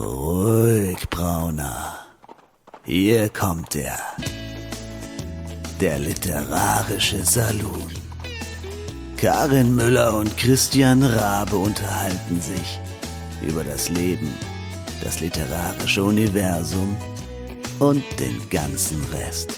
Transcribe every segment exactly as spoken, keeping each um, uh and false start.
Ruhig, Brauner. Hier kommt er. Der literarische Saloon. Karin Müller und Christian Rabe unterhalten sich über das Leben, das literarische Universum und den ganzen Rest.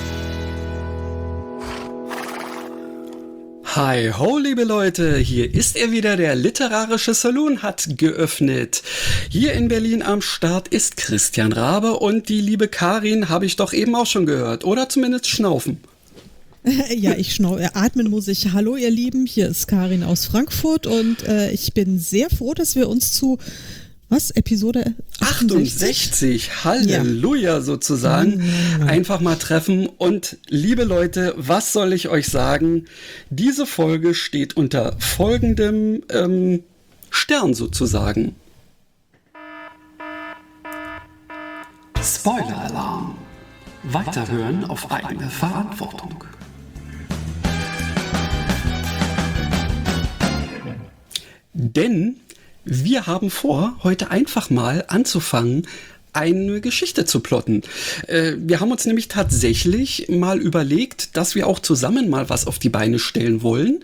Hi ho, liebe Leute, hier ist er wieder, der literarische Saloon hat geöffnet. Hier in Berlin am Start ist Christian Rabe und die liebe Karin habe ich doch eben auch schon gehört, oder zumindest schnaufen. Ja, ich schnau, atmen muss ich. Hallo ihr Lieben, hier ist Karin aus Frankfurt und äh, ich bin sehr froh, dass wir uns zu, was, Episode achtundsechzig? achtundsechzig, Halleluja, ja. Sozusagen, ja. Einfach mal treffen. Und liebe Leute, was soll ich euch sagen? Diese Folge steht unter folgendem ähm, Stern sozusagen. Spoiler-Alarm. Weiterhören auf eigene Verantwortung. Denn wir haben vor, heute einfach mal anzufangen, eine Geschichte zu plotten. Äh, wir haben uns nämlich tatsächlich mal überlegt, dass wir auch zusammen mal was auf die Beine stellen wollen.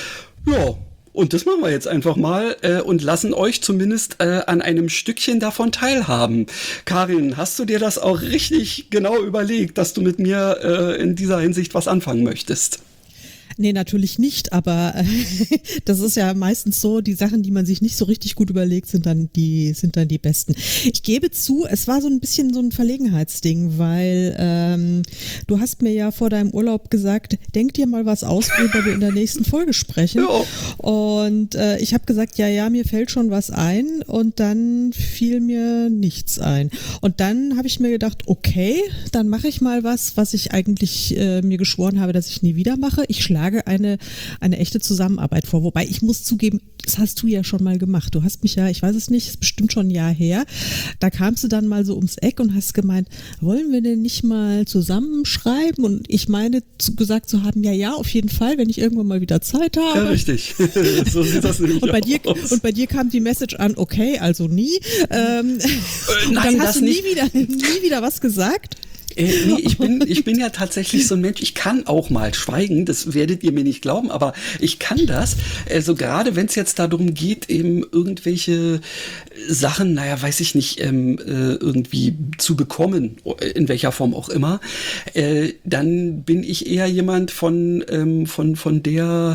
Ja, und das machen wir jetzt einfach mal äh, und lassen euch zumindest äh, an einem Stückchen davon teilhaben. Karin, hast du dir das auch richtig genau überlegt, dass du mit mir äh, in dieser Hinsicht was anfangen möchtest? Nee, natürlich nicht, aber äh, das ist ja meistens so, die Sachen, die man sich nicht so richtig gut überlegt, sind dann die sind dann die besten. Ich gebe zu, es war so ein bisschen so ein Verlegenheitsding, weil ähm, du hast mir ja vor deinem Urlaub gesagt, denk dir mal was aus, worüber wir in der nächsten Folge sprechen. Ja. Und äh, ich habe gesagt, ja, ja, mir fällt schon was ein und dann fiel mir nichts ein. Und dann habe ich mir gedacht, okay, dann mache ich mal was, was ich eigentlich äh, mir geschworen habe, dass ich nie wieder mache. Ich schlage eine, eine echte Zusammenarbeit vor. Wobei ich muss zugeben, das hast du ja schon mal gemacht. Du hast mich ja, ich weiß es nicht, ist bestimmt schon ein Jahr her. Da kamst du dann mal so ums Eck und hast gemeint, wollen wir denn nicht mal zusammenschreiben? Und ich meine zu, gesagt zu haben, ja, ja, auf jeden Fall, wenn ich irgendwann mal wieder Zeit habe. Ja, richtig. So sieht das nämlich und bei aus. Dir, und bei dir kam die Message an, okay, also nie. Ähm, äh, und nein, dann hast das du nie nicht. wieder, nie wieder was gesagt. Äh, nee, ich bin, ich bin ja tatsächlich so ein Mensch, ich kann auch mal schweigen, das werdet ihr mir nicht glauben, aber ich kann das. Also gerade wenn es jetzt darum geht, eben irgendwelche Sachen, naja, weiß ich nicht, ähm, äh, irgendwie zu bekommen, in welcher Form auch immer, äh, dann bin ich eher jemand von, ähm, von, von der,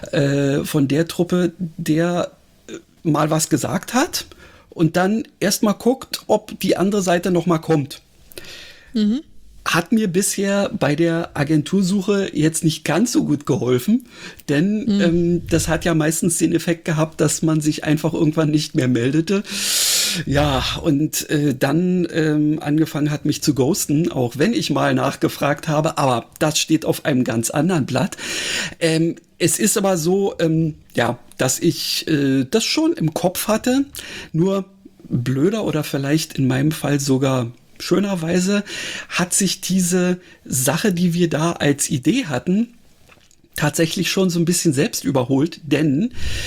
äh, von der Truppe, der mal was gesagt hat und dann erstmal guckt, ob die andere Seite noch mal kommt. Mhm. Hat mir bisher bei der Agentursuche jetzt nicht ganz so gut geholfen, denn mhm. ähm, das hat ja meistens den Effekt gehabt, dass man sich einfach irgendwann nicht mehr meldete. Ja, und äh, dann ähm, angefangen hat, mich zu ghosten, auch wenn ich mal nachgefragt habe, aber das steht auf einem ganz anderen Blatt. Ähm, es ist aber so, ähm, ja, dass ich äh, das schon im Kopf hatte, nur blöder oder vielleicht in meinem Fall sogar schönerweise hat sich diese Sache, die wir da als Idee hatten, tatsächlich schon so ein bisschen selbst überholt, denn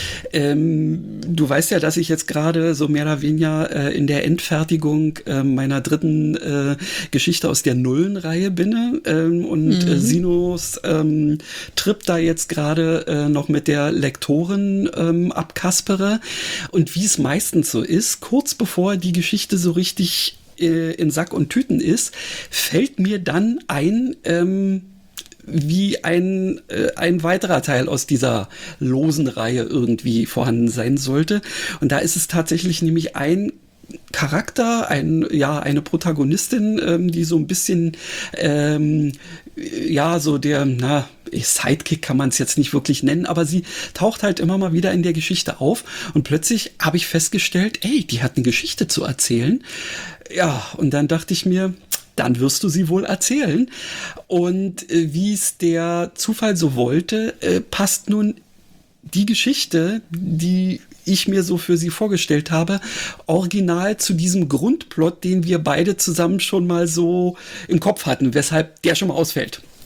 ähm, du weißt ja, dass ich jetzt gerade so mehr oder weniger äh, in der Endfertigung äh, meiner dritten äh, Geschichte aus der Nullenreihe bin ähm, und mhm. äh, Sinos ähm, Trip da jetzt gerade äh, noch mit der Lektorin ähm, abkaspere und wie es meistens so ist, kurz bevor die Geschichte so richtig in Sack und Tüten ist, fällt mir dann ein, ähm, wie ein, äh, ein weiterer Teil aus dieser losen Reihe irgendwie vorhanden sein sollte. Und da ist es tatsächlich nämlich ein Charakter, ein, ja, eine Protagonistin, ähm, die so ein bisschen, ähm, ja, so der, na, Sidekick kann man es jetzt nicht wirklich nennen, aber sie taucht halt immer mal wieder in der Geschichte auf und plötzlich habe ich festgestellt, ey, die hat eine Geschichte zu erzählen. Ja, und dann dachte ich mir, dann wirst du sie wohl erzählen. Und äh, wie es der Zufall so wollte, äh, passt nun die Geschichte, die ich mir so für sie vorgestellt habe, original zu diesem Grundplot, den wir beide zusammen schon mal so im Kopf hatten, weshalb der schon mal ausfällt.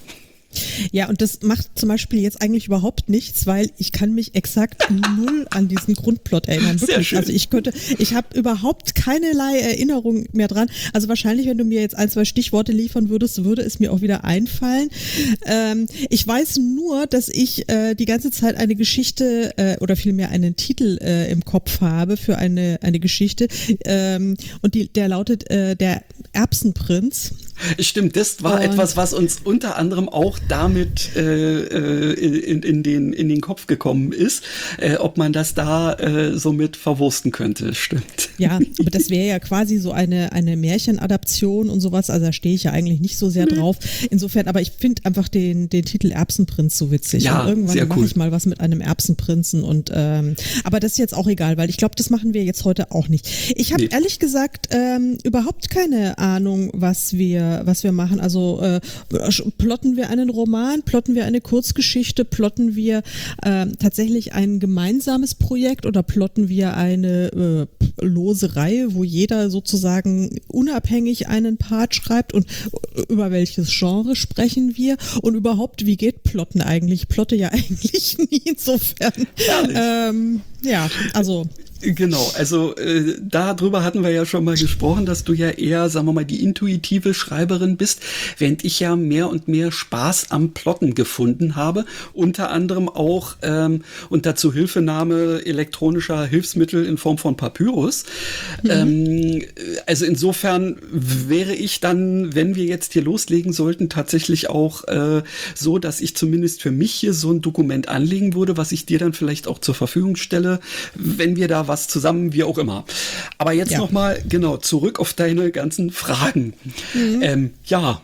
Ja, und das macht zum Beispiel jetzt eigentlich überhaupt nichts, weil ich kann mich exakt null an diesen Grundplot erinnern. Wirklich. Sehr schön. Also ich könnte, ich habe überhaupt keinerlei Erinnerung mehr dran. Also wahrscheinlich, wenn du mir jetzt ein, zwei Stichworte liefern würdest, würde es mir auch wieder einfallen. Ähm, ich weiß nur, dass ich äh, die ganze Zeit eine Geschichte äh, oder vielmehr einen Titel äh, im Kopf habe für eine, eine Geschichte. Ähm, und die, der lautet äh, der Erbsenprinz. Stimmt, das war und etwas, was uns unter anderem auch damit äh, in, in, den, in den Kopf gekommen ist, äh, ob man das da äh, so mit verwursten könnte. Stimmt. Ja, aber das wäre ja quasi so eine, eine Märchenadaption und sowas, also da stehe ich ja eigentlich nicht so sehr drauf. Insofern, aber ich finde einfach den, den Titel Erbsenprinz so witzig. Ja, und irgendwann sehr mache cool. ich mal was mit einem Erbsenprinzen und ähm, aber das ist jetzt auch egal, weil ich glaube, das machen wir jetzt heute auch nicht. Ich habe nee. ehrlich gesagt ähm, überhaupt keine Ahnung, was wir was wir machen. Also äh, plotten wir einen Roman, plotten wir eine Kurzgeschichte, plotten wir äh, tatsächlich ein gemeinsames Projekt oder plotten wir eine äh, lose Reihe, wo jeder sozusagen unabhängig einen Part schreibt und über welches Genre sprechen wir und überhaupt, wie geht Plotten eigentlich? Ich plotte ja eigentlich nie, insofern. Ähm, ja, also Genau, also äh, darüber hatten wir ja schon mal gesprochen, dass du ja eher, sagen wir mal, die intuitive Schreiberin bist, während ich ja mehr und mehr Spaß am Plotten gefunden habe, unter anderem auch ähm, unter Zuhilfenahme elektronischer Hilfsmittel in Form von Papyrus. Mhm. Ähm, also insofern wäre ich dann, wenn wir jetzt hier loslegen sollten, tatsächlich auch äh, so, dass ich zumindest für mich hier so ein Dokument anlegen würde, was ich dir dann vielleicht auch zur Verfügung stelle, wenn wir da was zusammen, wie auch immer. Aber jetzt ja. nochmal, genau, zurück auf deine ganzen Fragen. Mhm. Ähm, ja.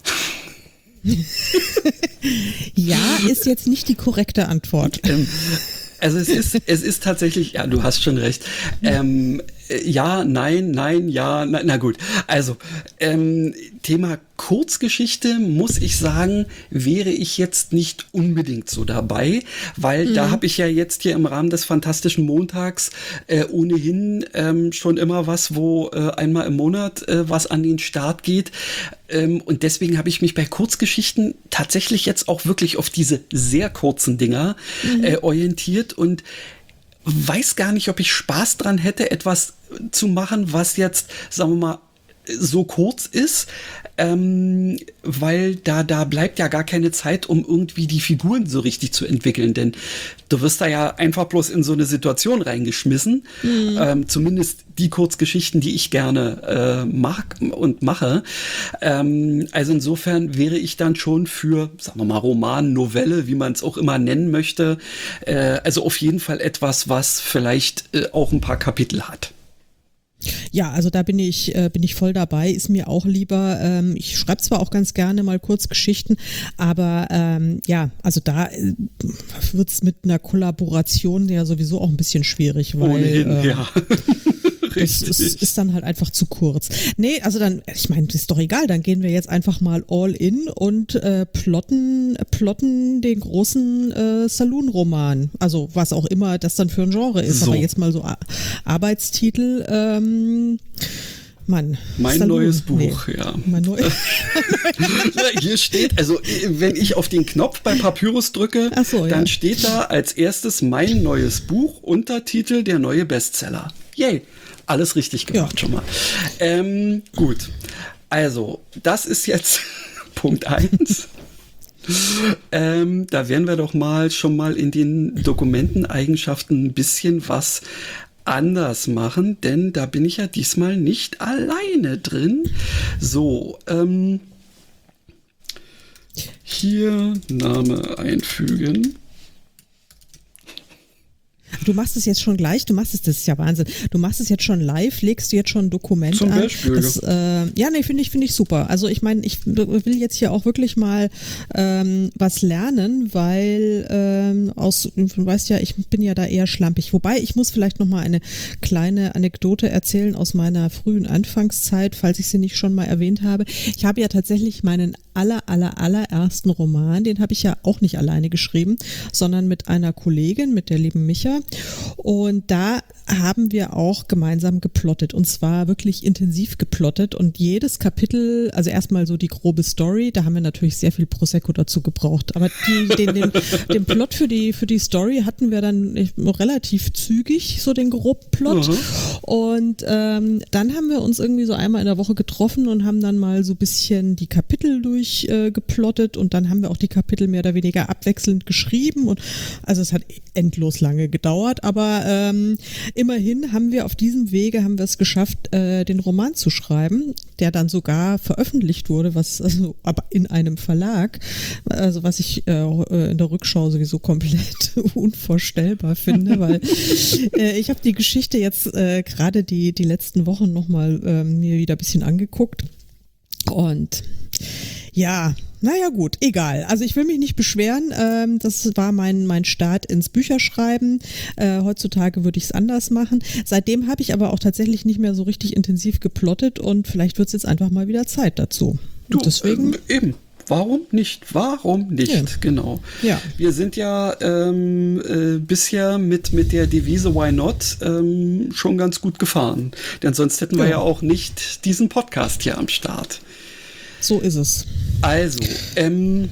Ja, ist jetzt nicht die korrekte Antwort. Ähm, also es ist, es ist tatsächlich, ja, du hast schon recht. Ähm, ja, nein, nein, ja, na, na gut. Also, ähm, Thema Kurzgeschichte, muss ich sagen, wäre ich jetzt nicht unbedingt so dabei, weil mhm. da habe ich ja jetzt hier im Rahmen des Fantastischen Montags äh, ohnehin ähm, schon immer was, wo äh, einmal im Monat äh, was an den Start geht. Ähm, und deswegen habe ich mich bei Kurzgeschichten tatsächlich jetzt auch wirklich auf diese sehr kurzen Dinger mhm. äh, orientiert und weiß gar nicht, ob ich Spaß dran hätte, etwas zu machen, was jetzt, sagen wir mal, so kurz ist, ähm, weil da, da bleibt ja gar keine Zeit, um irgendwie die Figuren so richtig zu entwickeln, denn du wirst da ja einfach bloß in so eine Situation reingeschmissen, mhm. ähm, zumindest die Kurzgeschichten, die ich gerne äh, mag und mache. Ähm, also insofern wäre ich dann schon für, sagen wir mal, Roman, Novelle, wie man es auch immer nennen möchte, äh, also auf jeden Fall etwas, was vielleicht äh, auch ein paar Kapitel hat. Ja, also da bin ich äh, bin ich voll dabei, ist mir auch lieber, ähm, ich schreibe zwar auch ganz gerne mal Kurzgeschichten, aber ähm, ja, also da äh, wird's mit einer Kollaboration ja sowieso auch ein bisschen schwierig, weil Ohnehin, äh, ja. das ist, ist dann halt einfach zu kurz. Nee, also dann, ich meine, das ist doch egal, dann gehen wir jetzt einfach mal all in und äh, plotten, plotten den großen äh, Saloon-Roman. Also was auch immer das dann für ein Genre ist, so. Aber jetzt mal so Ar- Arbeitstitel, ähm, Mann. Mein Saloon. neues Buch, nee. ja. Mein neues Hier steht, also wenn ich auf den Knopf bei Papyrus drücke, Ach so, dann ja. steht da als erstes mein neues Buch, Untertitel der neue Bestseller. Yay, alles richtig gemacht ja. schon mal. Ähm, gut, also das ist jetzt Punkt eins. ähm, da werden wir doch mal schon mal in den Dokumenteneigenschaften ein bisschen was anders machen, denn da bin ich ja diesmal nicht alleine drin. So, ähm, hier Name einfügen. Du machst es jetzt schon gleich, du machst es, das ist ja Wahnsinn, du machst es jetzt schon live, legst du jetzt schon ein Dokument Zum an. Beispiel. Das, äh, ja, nee, finde ich, finde ich super. Also ich meine, ich will jetzt hier auch wirklich mal ähm, was lernen, weil ähm, aus, du weißt ja, ich bin ja da eher schlampig. Wobei, ich muss vielleicht noch mal eine kleine Anekdote erzählen aus meiner frühen Anfangszeit, falls ich sie nicht schon mal erwähnt habe. Ich habe ja tatsächlich meinen aller, aller, allerersten Roman, den habe ich ja auch nicht alleine geschrieben, sondern mit einer Kollegin, mit der lieben Micha. Und da haben wir auch gemeinsam geplottet und zwar wirklich intensiv geplottet und jedes Kapitel, also erstmal so die grobe Story, da haben wir natürlich sehr viel Prosecco dazu gebraucht, aber die, den, den, den Plot für die, für die Story hatten wir dann relativ zügig, so den groben Plot mhm. und ähm, dann haben wir uns irgendwie so einmal in der Woche getroffen und haben dann mal so ein bisschen die Kapitel durchgeplottet äh, und dann haben wir auch die Kapitel mehr oder weniger abwechselnd geschrieben und also es hat endlos lange gedauert, aber ähm, immerhin haben wir auf diesem Wege haben wir es geschafft, äh, den Roman zu schreiben, der dann sogar veröffentlicht wurde, was also aber in einem Verlag, also was ich äh, in der Rückschau sowieso komplett unvorstellbar finde, weil äh, ich habe die Geschichte jetzt äh, gerade die die letzten Wochen nochmal äh, mir wieder ein bisschen angeguckt und ja, naja gut, egal. Also ich will mich nicht beschweren. Ähm, das war mein mein Start ins Bücherschreiben. Äh, heutzutage würde ich es anders machen. Seitdem habe ich aber auch tatsächlich nicht mehr so richtig intensiv geplottet und vielleicht wird es jetzt einfach mal wieder Zeit dazu. Du, und deswegen ähm, eben. Warum nicht? Warum nicht? Ja. Genau. Ja. Wir sind ja ähm, äh, bisher mit, mit der Devise Why Not ähm, schon ganz gut gefahren. Denn sonst hätten wir ja, ja auch nicht diesen Podcast hier am Start. So ist es. Also, ähm,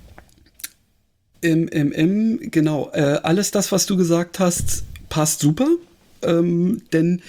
ähm, ähm, ähm, genau, äh, alles das, was du gesagt hast, passt super, ähm, denn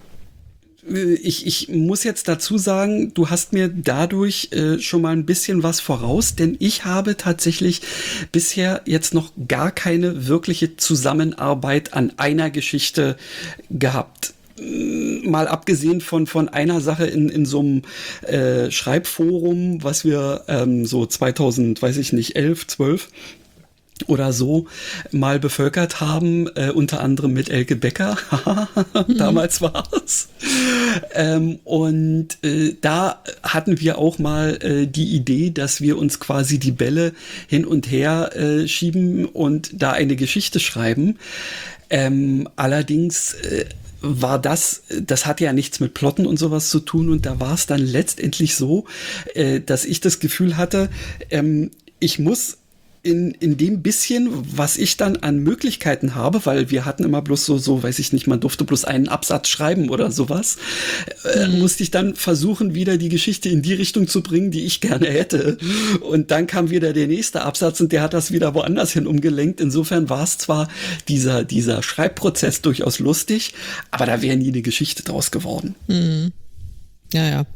Ich, ich muss jetzt dazu sagen, du hast mir dadurch äh, schon mal ein bisschen was voraus, denn ich habe tatsächlich bisher jetzt noch gar keine wirkliche Zusammenarbeit an einer Geschichte gehabt. Mal abgesehen von, von einer Sache in, in so einem äh, Schreibforum, was wir ähm, so zweitausend, weiß ich nicht, elf, zwölf oder so mal bevölkert haben, äh, unter anderem mit Elke Becker, damals war es. Ähm, und äh, da hatten wir auch mal äh, die Idee, dass wir uns quasi die Bälle hin und her äh, schieben und da eine Geschichte schreiben. Ähm, allerdings äh, war das, das hat ja nichts mit Plotten und sowas zu tun und da war es dann letztendlich so, äh, dass ich das Gefühl hatte, ähm, ich muss In, in dem bisschen, was ich dann an Möglichkeiten habe, weil wir hatten immer bloß so, so, weiß ich nicht, man durfte bloß einen Absatz schreiben oder sowas, äh, mhm. musste ich dann versuchen, wieder die Geschichte in die Richtung zu bringen, die ich gerne hätte. Und dann kam wieder der nächste Absatz und der hat das wieder woanders hin umgelenkt. Insofern war es zwar dieser, dieser Schreibprozess durchaus lustig, aber da wäre nie eine Geschichte draus geworden. Mhm. Ja, ja.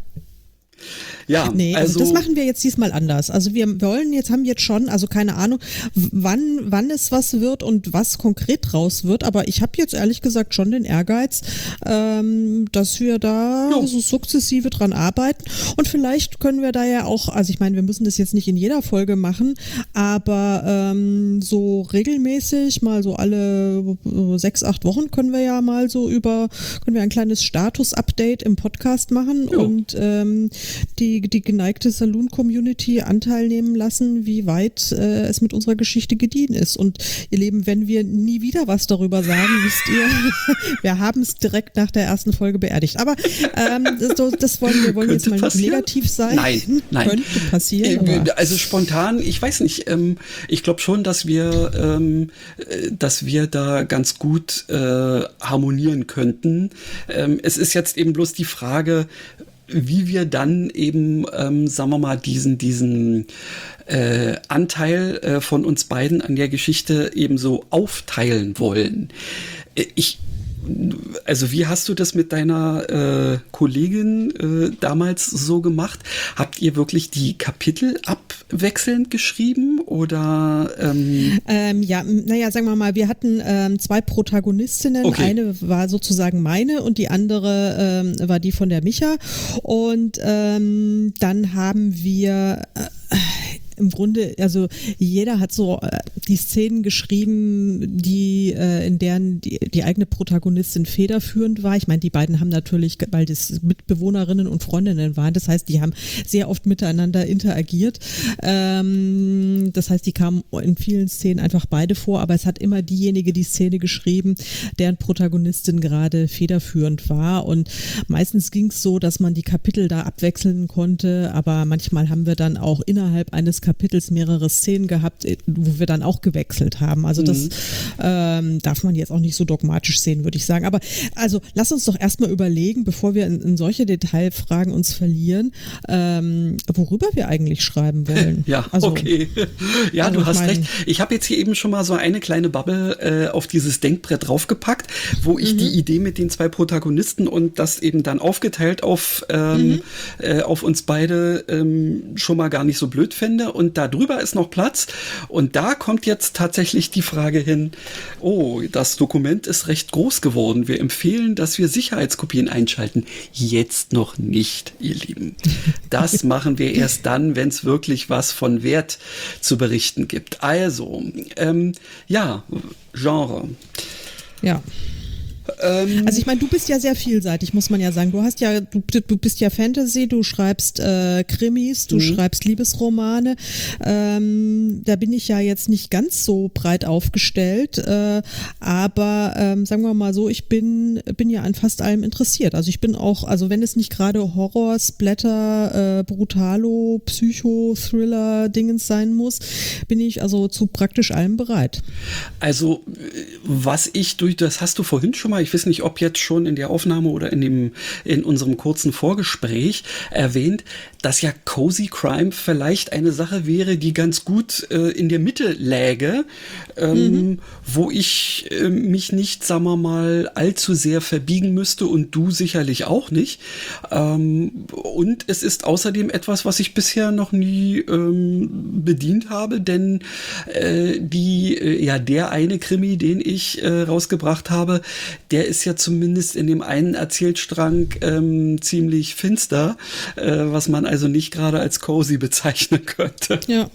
Ja, nee, also, also das machen wir jetzt diesmal anders. Also wir wollen jetzt, haben jetzt schon, also keine Ahnung, wann, wann es was wird und was konkret raus wird, aber ich habe jetzt ehrlich gesagt schon den Ehrgeiz, ähm, dass wir da jo. so sukzessive dran arbeiten und vielleicht können wir da ja auch, also ich meine, wir müssen das jetzt nicht in jeder Folge machen, aber ähm, so regelmäßig, mal so alle sechs, acht Wochen können wir ja mal so über, können wir ein kleines Status-Update im Podcast machen jo. und ähm, die die geneigte Saloon-Community Anteil nehmen lassen, wie weit äh, es mit unserer Geschichte gediehen ist. Und ihr Lieben, wenn wir nie wieder was darüber sagen, wisst ihr, wir haben es direkt nach der ersten Folge beerdigt. Aber ähm, das, das wollen wir wollen jetzt mal nicht negativ sein. Nein, nein. Könnte passieren. Äh, also spontan, ich weiß nicht, ähm, ich glaube schon, dass wir, ähm, dass wir da ganz gut äh, harmonieren könnten. Ähm, es ist jetzt eben bloß die Frage, wie wir dann eben, ähm, sagen wir mal, diesen, diesen äh, Anteil äh, von uns beiden an der Geschichte eben so aufteilen wollen. Ich, also wie hast du das mit deiner äh, Kollegin äh, damals so gemacht? Habt ihr wirklich die Kapitel abwechselnd geschrieben oder? Ähm ähm, ja, naja, sagen wir mal, wir hatten ähm, zwei Protagonistinnen. Okay. Eine war sozusagen meine und die andere ähm, war die von der Micha. Und ähm, dann haben wir äh, im Grunde, also jeder hat so äh, die Szenen geschrieben, die äh, in deren die, die eigene Protagonistin federführend war. Ich meine, die beiden haben natürlich, weil das Mitbewohnerinnen und Freundinnen waren, das heißt, die haben sehr oft miteinander interagiert. Ähm, das heißt, die kamen in vielen Szenen einfach beide vor, aber es hat immer diejenige die Szene geschrieben, deren Protagonistin gerade federführend war. Und meistens ging es so, dass man die Kapitel da abwechseln konnte, aber manchmal haben wir dann auch innerhalb eines Kapitels Kapitels mehrere Szenen gehabt, wo wir dann auch gewechselt haben. Also das mhm. ähm, darf man jetzt auch nicht so dogmatisch sehen, würde ich sagen. Aber also lass uns doch erstmal überlegen, bevor wir in, in solche Detailfragen uns verlieren, ähm, worüber wir eigentlich schreiben wollen. Ja, also, okay. Ja, also du hast mein, recht. Ich habe jetzt hier eben schon mal so eine kleine Bubble äh, auf dieses Denkbrett draufgepackt, wo ich mhm. die Idee mit den zwei Protagonisten und das eben dann aufgeteilt auf, ähm, mhm. äh, auf uns beide ähm, schon mal gar nicht so blöd fände. Und da drüber ist noch Platz. Und da kommt jetzt tatsächlich die Frage hin, oh, das Dokument ist recht groß geworden. Wir empfehlen, dass wir Sicherheitskopien einschalten. Jetzt noch nicht, ihr Lieben. Das machen wir erst dann, wenn es wirklich was von Wert zu berichten gibt. Also, ähm, ja, Genre. Ja. Also ich meine, du bist ja sehr vielseitig, muss man ja sagen. Du hast ja, du, du bist ja Fantasy, du schreibst äh, Krimis, du mhm. schreibst Liebesromane. Ähm, da bin ich ja jetzt nicht ganz so breit aufgestellt, äh, aber ähm, sagen wir mal so, ich bin bin ja an fast allem interessiert. Also ich bin auch, also wenn es nicht gerade Horror, Splatter, äh, Brutalo, Psycho, Thriller, Dingens sein muss, bin ich also zu praktisch allem bereit. Also was ich durch, das hast du vorhin schon mal, ich weiß nicht, ob jetzt schon in der Aufnahme oder in dem in unserem kurzen Vorgespräch erwähnt, dass ja Cozy Crime vielleicht eine Sache wäre, die ganz gut äh, in der Mitte läge, ähm, mhm. wo ich äh, mich nicht, sagen wir mal, allzu sehr verbiegen müsste und du sicherlich auch nicht. Ähm, und es ist außerdem etwas, was ich bisher noch nie ähm, bedient habe, denn äh, die, äh, ja, der eine Krimi, den ich äh, rausgebracht habe, der ist ja zumindest in dem einen Erzählstrang ähm, ziemlich finster, äh, was man also nicht gerade als cozy bezeichnen könnte. Ja.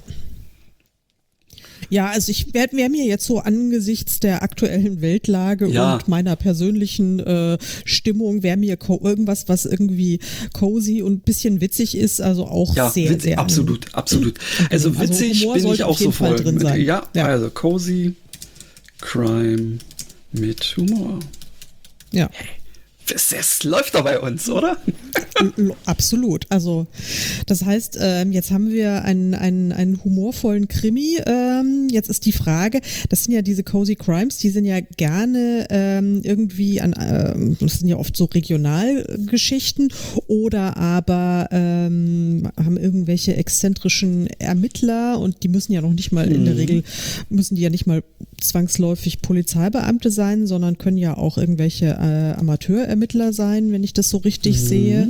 Ja, also ich wäre wär mir jetzt so angesichts der aktuellen Weltlage ja. und meiner persönlichen äh, Stimmung, wäre mir irgendwas, was irgendwie cozy und ein bisschen witzig ist, also auch ja, sehr, witzig, sehr absolut, an, absolut. Also witzig also bin ich auch so voll drin sein. Ja, ja, also cozy Crime mit Humor. Ja. Hey. Das, das läuft doch bei uns, oder? Absolut. Also das heißt, ähm, jetzt haben wir einen, einen, einen humorvollen Krimi. Ähm, jetzt ist die Frage, das sind ja diese Cozy Crimes, die sind ja gerne ähm, irgendwie an, ähm, das sind ja oft so Regionalgeschichten oder aber ähm, haben irgendwelche exzentrischen Ermittler und die müssen ja noch nicht mal, mhm. in der Regel müssen die ja nicht mal zwangsläufig Polizeibeamte sein, sondern können ja auch irgendwelche äh, Amateur Ermittler sein, wenn ich das so richtig mhm. sehe.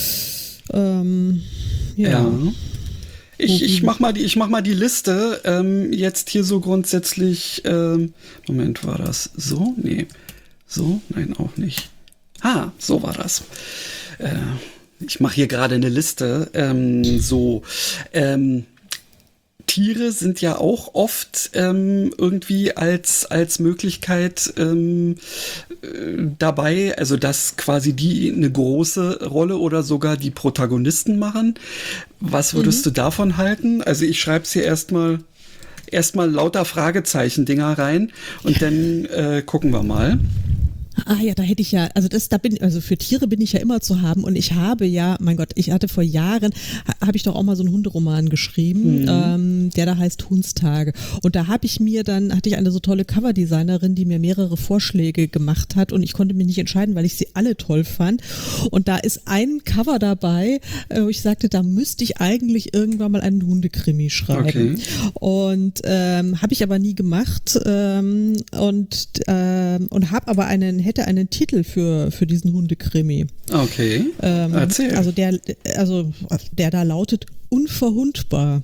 Ähm, ja. ja. Ich, ich mach mal die, ich mach mal die Liste. Ähm, jetzt hier so grundsätzlich. Ähm, Moment, war das so? Nee. So? Nein, auch nicht. Ah, so war das. Äh, ich mache hier gerade eine Liste. Ähm, so. Ähm, Tiere sind ja auch oft ähm, irgendwie als, als Möglichkeit ähm, äh, dabei, also dass quasi die eine große Rolle oder sogar die Protagonisten machen. Was würdest mhm. du davon halten? Also ich schreibe es hier erstmal erstmal lauter Fragezeichen-Dinger rein und dann äh, gucken wir mal. Ah ja, da hätte ich ja, also das, da bin, also für Tiere bin ich ja immer zu haben und ich habe ja, mein Gott, ich hatte vor Jahren, ha, habe ich doch auch mal so einen Hunderoman geschrieben, mhm. ähm, der da heißt Hundstage und da habe ich mir dann, hatte ich eine so tolle Coverdesignerin, die mir mehrere Vorschläge gemacht hat und ich konnte mich nicht entscheiden, weil ich sie alle toll fand und da ist ein Cover dabei, äh, wo ich sagte, da müsste ich eigentlich irgendwann mal einen Hundekrimi schreiben okay. und ähm, habe ich aber nie gemacht ähm, und ähm, und habe aber einen hätte einen Titel für, für diesen Hundekrimi. Okay, ähm, erzähl. Also der, also der da lautet Unverhundbar.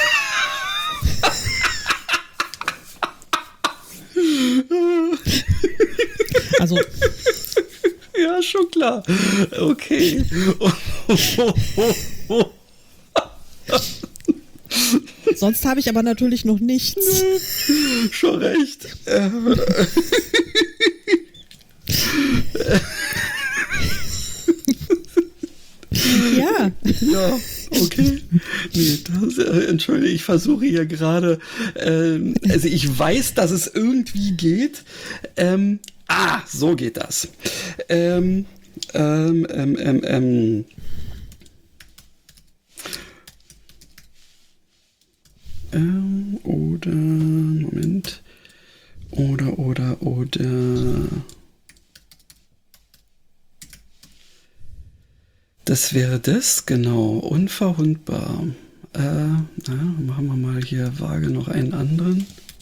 Also ja, schon klar. Okay. Sonst habe ich aber natürlich noch nichts. Schon recht. Ja. Ja, okay. Nee, das, äh, entschuldige, ich versuche hier gerade, ähm, also ich weiß, dass es irgendwie geht. Ähm, ah, so geht das. Ähm, ähm, ähm, ähm, ähm. Ähm, oder, Moment. Oder, oder, oder. Das wäre das, genau. Unverwundbar. Äh, na, machen wir mal hier vage noch einen anderen.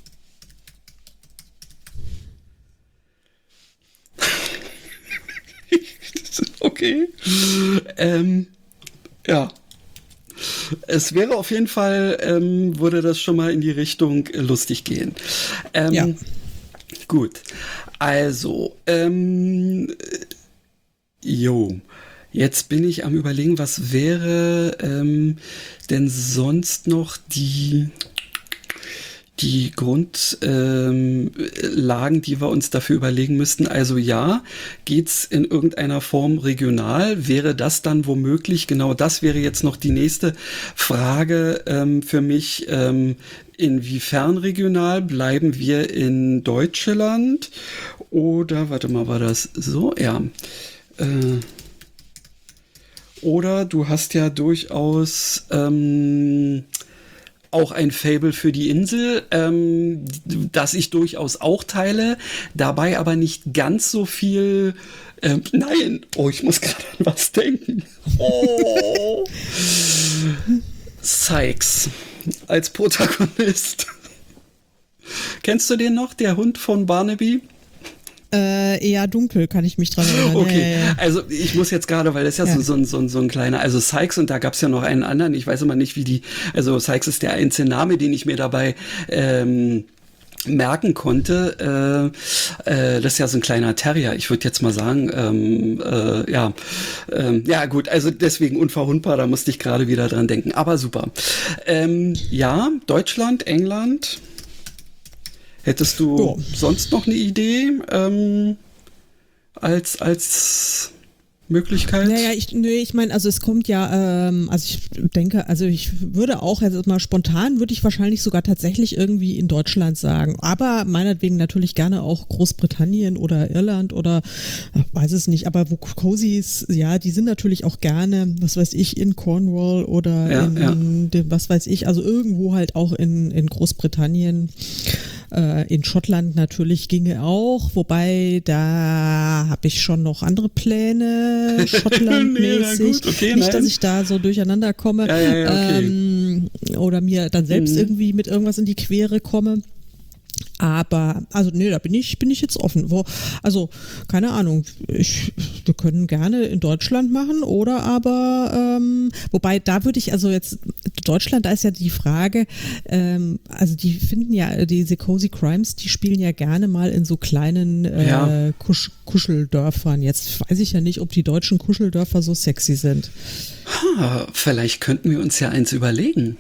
Okay. Ähm, ja. Es wäre auf jeden Fall, ähm, würde das schon mal in die Richtung äh, lustig gehen. Ähm, Ja. Gut. Also, ähm, jo. Jetzt bin ich am Überlegen, was wäre ähm, denn sonst noch die, die Grundlagen, ähm, die wir uns dafür überlegen müssten. Also ja, geht's in irgendeiner Form regional? Wäre das dann womöglich, genau das wäre jetzt noch die nächste Frage ähm, für mich, ähm, inwiefern regional? Bleiben wir in Deutschland? Oder, warte mal, war das so? Ja. Äh, Oder du hast ja durchaus ähm, auch ein Faible für die Insel, ähm, das ich durchaus auch teile, dabei aber nicht ganz so viel. Ähm, nein, oh, ich muss gerade an was denken. Oh. Sykes als Protagonist. Kennst du den noch, der Hund von Barnaby? Äh, eher dunkel, kann ich mich dran erinnern. Okay, ja, ja, ja. also ich muss jetzt gerade, weil das ja, Ja. So, so, ein- so, ein- so ein kleiner, also Sykes und da gab es ja noch einen anderen, ich weiß immer nicht, wie die, also Sykes ist der einzige Name, den ich mir dabei ähm, merken konnte. Äh, äh, das ist ja so ein kleiner Terrier, ich würde jetzt mal sagen, ähm, äh, ja, ähm, ja gut, also deswegen unverwundbar, da musste ich gerade wieder dran denken, aber super. Ähm, ja, Deutschland, England. Hättest du Jo. sonst noch eine Idee ähm, als, als Möglichkeit? Naja, ich, nee, ich meine, also es kommt ja, ähm, also ich denke, also ich würde auch jetzt mal spontan, würde ich wahrscheinlich sogar tatsächlich irgendwie in Deutschland sagen, aber meinetwegen natürlich gerne auch Großbritannien oder Irland oder ach, weiß es nicht, aber wo Cozies, ja, die sind natürlich auch gerne, was weiß ich, in Cornwall oder Ja, in, ja. dem, was weiß ich, also irgendwo halt auch in, in Großbritannien. Äh, in Schottland natürlich ginge auch, wobei da habe ich schon noch andere Pläne, Schottlandmäßig. Nee, na gut, okay, Nicht, nein. dass ich da so durcheinander komme Ja, ja, ja, okay. ähm, oder mir dann selbst Mhm. irgendwie mit irgendwas in die Quere komme. Aber, also nee, da bin ich, bin ich jetzt offen. Wo, also, keine Ahnung, ich, wir können gerne in Deutschland machen oder aber, ähm, wobei da würde ich, also jetzt, Deutschland, da ist ja die Frage, ähm, also die finden ja, diese Cozy Crimes, die spielen ja gerne mal in so kleinen äh, Ja. Kusch, Kuscheldörfern. Jetzt weiß ich ja nicht, ob die deutschen Kuscheldörfer so sexy sind. Ah, vielleicht könnten wir uns ja eins überlegen.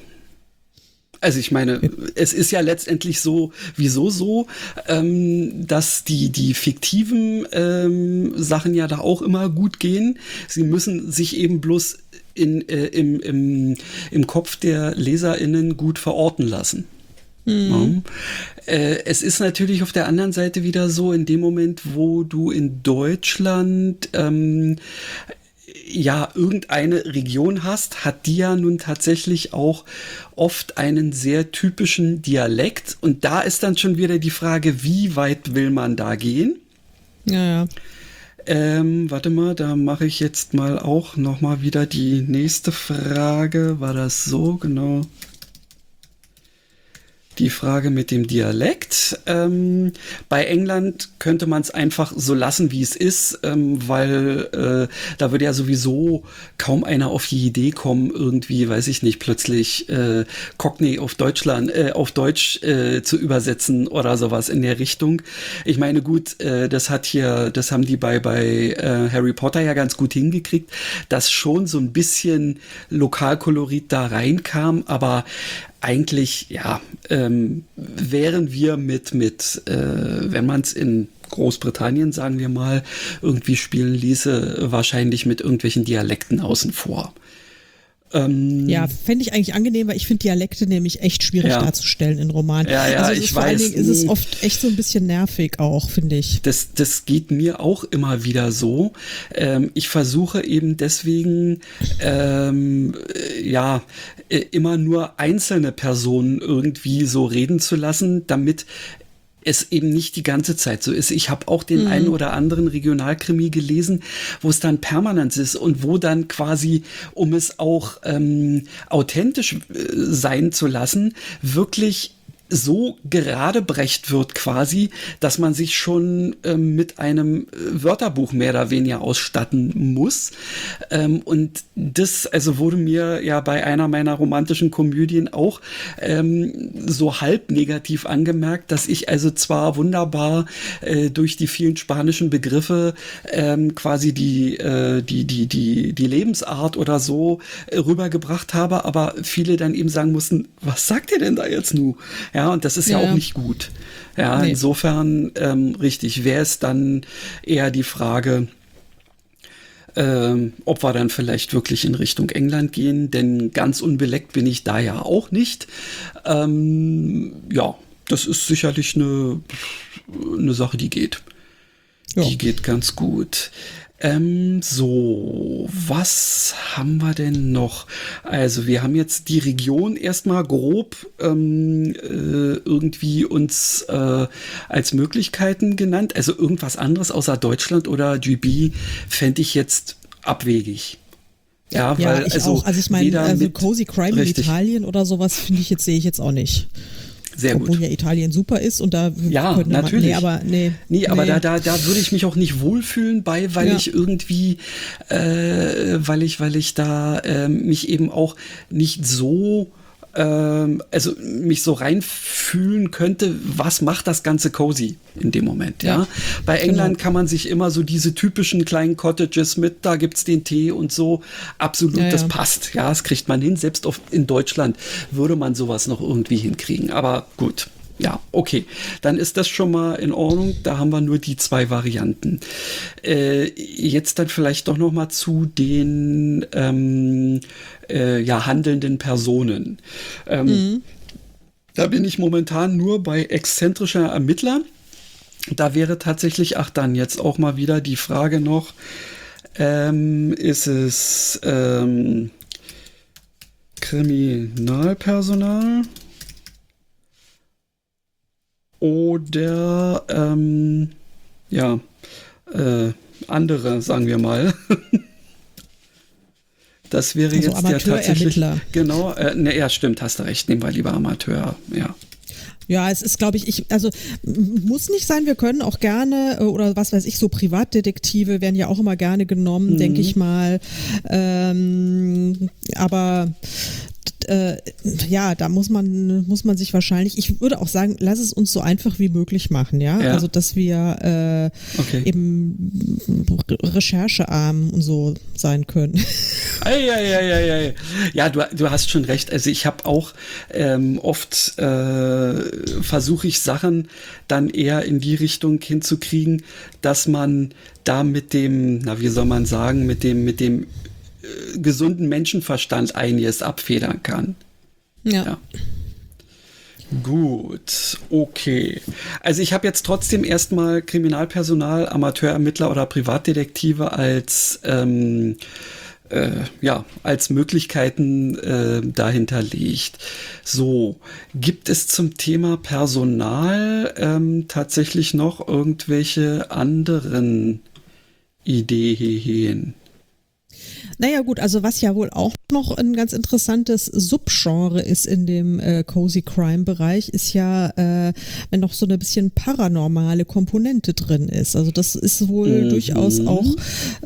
Also ich meine, es ist ja letztendlich so, wieso so, ähm, dass die, die fiktiven ähm, Sachen ja da auch immer gut gehen. Sie müssen sich eben bloß in, äh, im, im, im Kopf der LeserInnen gut verorten lassen. Ja. Äh, es ist natürlich auf der anderen Seite wieder so, in dem Moment, wo du in Deutschland ähm, ja irgendeine Region hast, hat die ja nun tatsächlich auch oft einen sehr typischen Dialekt. Und da ist dann schon wieder die Frage, wie weit will man da gehen? Ja, ja. Ähm, warte mal, da mache ich jetzt mal auch noch mal wieder die nächste Frage. War das so? Genau. Die Frage mit dem Dialekt. Ähm, bei England könnte man es einfach so lassen, wie es ist, ähm, weil äh, da würde ja sowieso kaum einer auf die Idee kommen, irgendwie, weiß ich nicht, plötzlich äh, Cockney auf Deutschland, äh, auf Deutsch äh, zu übersetzen oder sowas in der Richtung. Ich meine, gut, äh, das hat hier, das haben die bei bei äh, Harry Potter ja ganz gut hingekriegt, dass schon so ein bisschen Lokalkolorit da reinkam, aber eigentlich, ja, ähm, wären wir mit, mit äh, wenn man es in Großbritannien, sagen wir mal, irgendwie spielen ließe, wahrscheinlich mit irgendwelchen Dialekten außen vor. Ähm, Ja, fände ich eigentlich angenehm, weil ich finde Dialekte nämlich echt schwierig Ja. darzustellen in Romanen. Ja, ja, also es ich ist vor weiß. allen Dingen ist es oft echt so ein bisschen nervig auch, finde ich. Das, das geht mir auch immer wieder so. Ähm, ich versuche eben deswegen, ähm, äh, ja, äh, immer nur einzelne Personen irgendwie so reden zu lassen, damit es eben nicht die ganze Zeit so ist. Ich habe auch den mhm. einen oder anderen Regionalkrimi gelesen, wo es dann permanent ist und wo dann quasi, um es auch ähm, authentisch äh, sein zu lassen, wirklich so geradebrecht wird quasi, dass man sich schon ähm, mit einem Wörterbuch mehr oder weniger ausstatten muss. Ähm, und das also wurde mir ja bei einer meiner romantischen Komödien auch ähm, so halb negativ angemerkt, dass ich also zwar wunderbar äh, durch die vielen spanischen Begriffe ähm, quasi die, äh, die, die, die, die Lebensart oder so äh, rübergebracht habe, aber viele dann eben sagen mussten, was sagt ihr denn da jetzt nu? Ja, und das ist ja, ja auch nicht gut. Ja, nee. Insofern ähm, richtig, wäre es dann eher die Frage, ähm, ob wir dann vielleicht wirklich in Richtung England gehen, denn ganz unbeleckt bin ich da ja auch nicht. Ähm, ja, das ist sicherlich eine, eine Sache, die geht. Ja. Die geht ganz gut. Ähm, so, was haben wir denn noch? Also wir haben jetzt die Region erstmal grob ähm, äh, irgendwie uns äh, als Möglichkeiten genannt. Also irgendwas anderes außer Deutschland oder G B fände ich jetzt abwegig. Ja, ja weil ich also, auch. Also ich meine, also Cozy Crime in Italien oder sowas finde ich jetzt, sehe ich jetzt auch nicht. Sehr Obwohl gut. ja Italien super ist und da ja natürlich. Man, nee, aber nee, nee, aber nee. da da da würde ich mich auch nicht wohlfühlen bei, weil ja. ich irgendwie, äh, weil ich weil ich da äh, mich eben auch nicht so ähm, also mich so reinfühlen könnte, was macht das ganze cozy in dem Moment, ja. ja. Bei England genau. kann man sich immer so diese typischen kleinen Cottages mit, da gibt's den Tee und so, absolut, ja, das ja. passt, ja, das kriegt man hin, selbst auf, in Deutschland würde man sowas noch irgendwie hinkriegen, aber gut. Ja, okay. Dann ist das schon mal in Ordnung. Da haben wir nur die zwei Varianten. Äh, jetzt dann vielleicht doch noch mal zu den ähm, äh, ja, handelnden Personen. Ähm, mhm. Da bin ich momentan nur bei exzentrischer Ermittler. Da wäre tatsächlich, ach dann jetzt auch mal wieder die Frage noch, ähm, ist es ähm, Kriminalpersonal? Oder ähm, ja, äh, andere, sagen wir mal. Das wäre also jetzt der tatsächlich. Genau, äh, ne, ja, stimmt, hast du recht. Nehmen wir lieber Amateur, ja. Ja, es ist, glaube ich, ich, also muss nicht sein, wir können auch gerne, oder was weiß ich, so Privatdetektive werden ja auch immer gerne genommen, mhm. denke ich mal. Ähm, aber Äh, ja, da muss man muss man sich wahrscheinlich, ich würde auch sagen, lass es uns so einfach wie möglich machen, ja, ja. Also dass wir äh, okay. eben recherchearm und so sein können. Ei, ei, ei, ei, ei. Ja, du, du hast schon recht. Also ich habe auch ähm, oft äh, versuche ich Sachen dann eher in die Richtung hinzukriegen, dass man da mit dem, na wie soll man sagen, mit dem mit dem gesunden Menschenverstand einiges abfedern kann. Ja. ja. Gut, okay. Also ich habe jetzt trotzdem erstmal Kriminalpersonal, Amateurermittler oder Privatdetektive als ähm, äh, ja, als Möglichkeiten äh, dahinterlegt. So, gibt es zum Thema Personal ähm, tatsächlich noch irgendwelche anderen Ideen? Naja gut, also was ja wohl auch noch ein ganz interessantes Subgenre ist in dem äh, Cozy Crime Bereich, ist ja, äh, wenn noch so eine bisschen paranormale Komponente drin ist. Also das ist wohl mhm. durchaus auch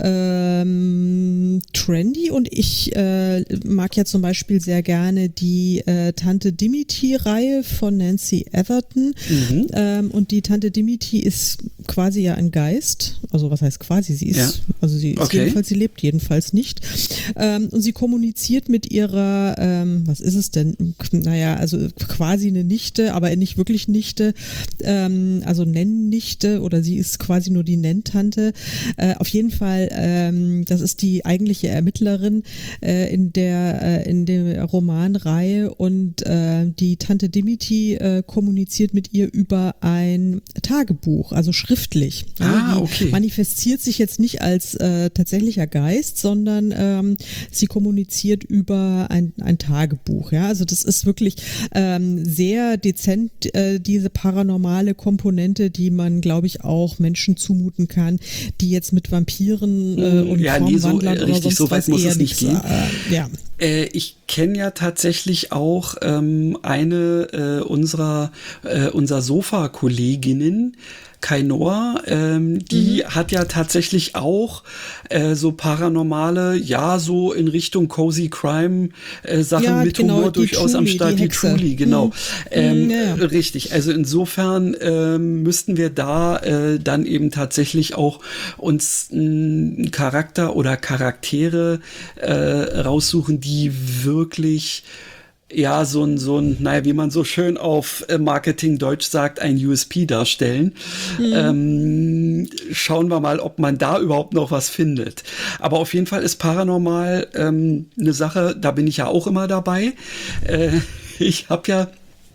ähm, trendy und ich äh, mag ja zum Beispiel sehr gerne die äh, Tante Dimity-Reihe von Nancy Atherton mhm. ähm, und die Tante Dimity ist quasi ja ein Geist, also was heißt quasi, sie ist, ja. also sie ist okay. jedenfalls, sie lebt jedenfalls nicht. Ähm, und sie kommuniziert mit ihrer, ähm, was ist es denn? Naja, also quasi eine Nichte, aber nicht wirklich Nichte, ähm, also Nennnichte oder sie ist quasi nur die Nenntante. Äh, auf jeden Fall, ähm, das ist die eigentliche eigentliche Ermittlerin äh, in der äh, in der Romanreihe und äh, die Tante Dimity äh, kommuniziert mit ihr über ein Tagebuch, also schriftlich. Ah, die okay. manifestiert sich jetzt nicht als äh, tatsächlicher Geist, sondern ähm, sie kommuniziert über ein, ein Tagebuch. Ja, also das ist wirklich ähm, sehr dezent, äh, diese paranormale Komponente, die man, glaube ich, auch Menschen zumuten kann, die jetzt mit Vampiren äh, und ja, nee, so, Formwandlern äh, oder richtig, sonst so weit was muss eher es nicht nichts, gehen. Äh, ja. Äh, ich kenne ja tatsächlich auch ähm, eine äh, unserer äh, unserer Sofa-Kolleginnen, Kainor, ähm, die mhm. hat ja tatsächlich auch äh, so paranormale, ja, so in Richtung Cozy Crime äh, Sachen Ja, mit genau, Humor die durchaus am Truly, Start, die die Hexe. Truly, genau. Mhm. Ähm, Ja, ja. Richtig, also insofern ähm, müssten wir da äh, dann eben tatsächlich auch uns einen Charakter oder Charaktere äh, raussuchen, die wirklich ja, so ein, so ein, naja, wie man so schön auf Marketing-Deutsch sagt, ein U S P darstellen. Mhm. Ähm, schauen wir mal, ob man da überhaupt noch was findet. Aber auf jeden Fall ist Paranormal ähm, eine Sache, da bin ich ja auch immer dabei. Äh, ich habe ja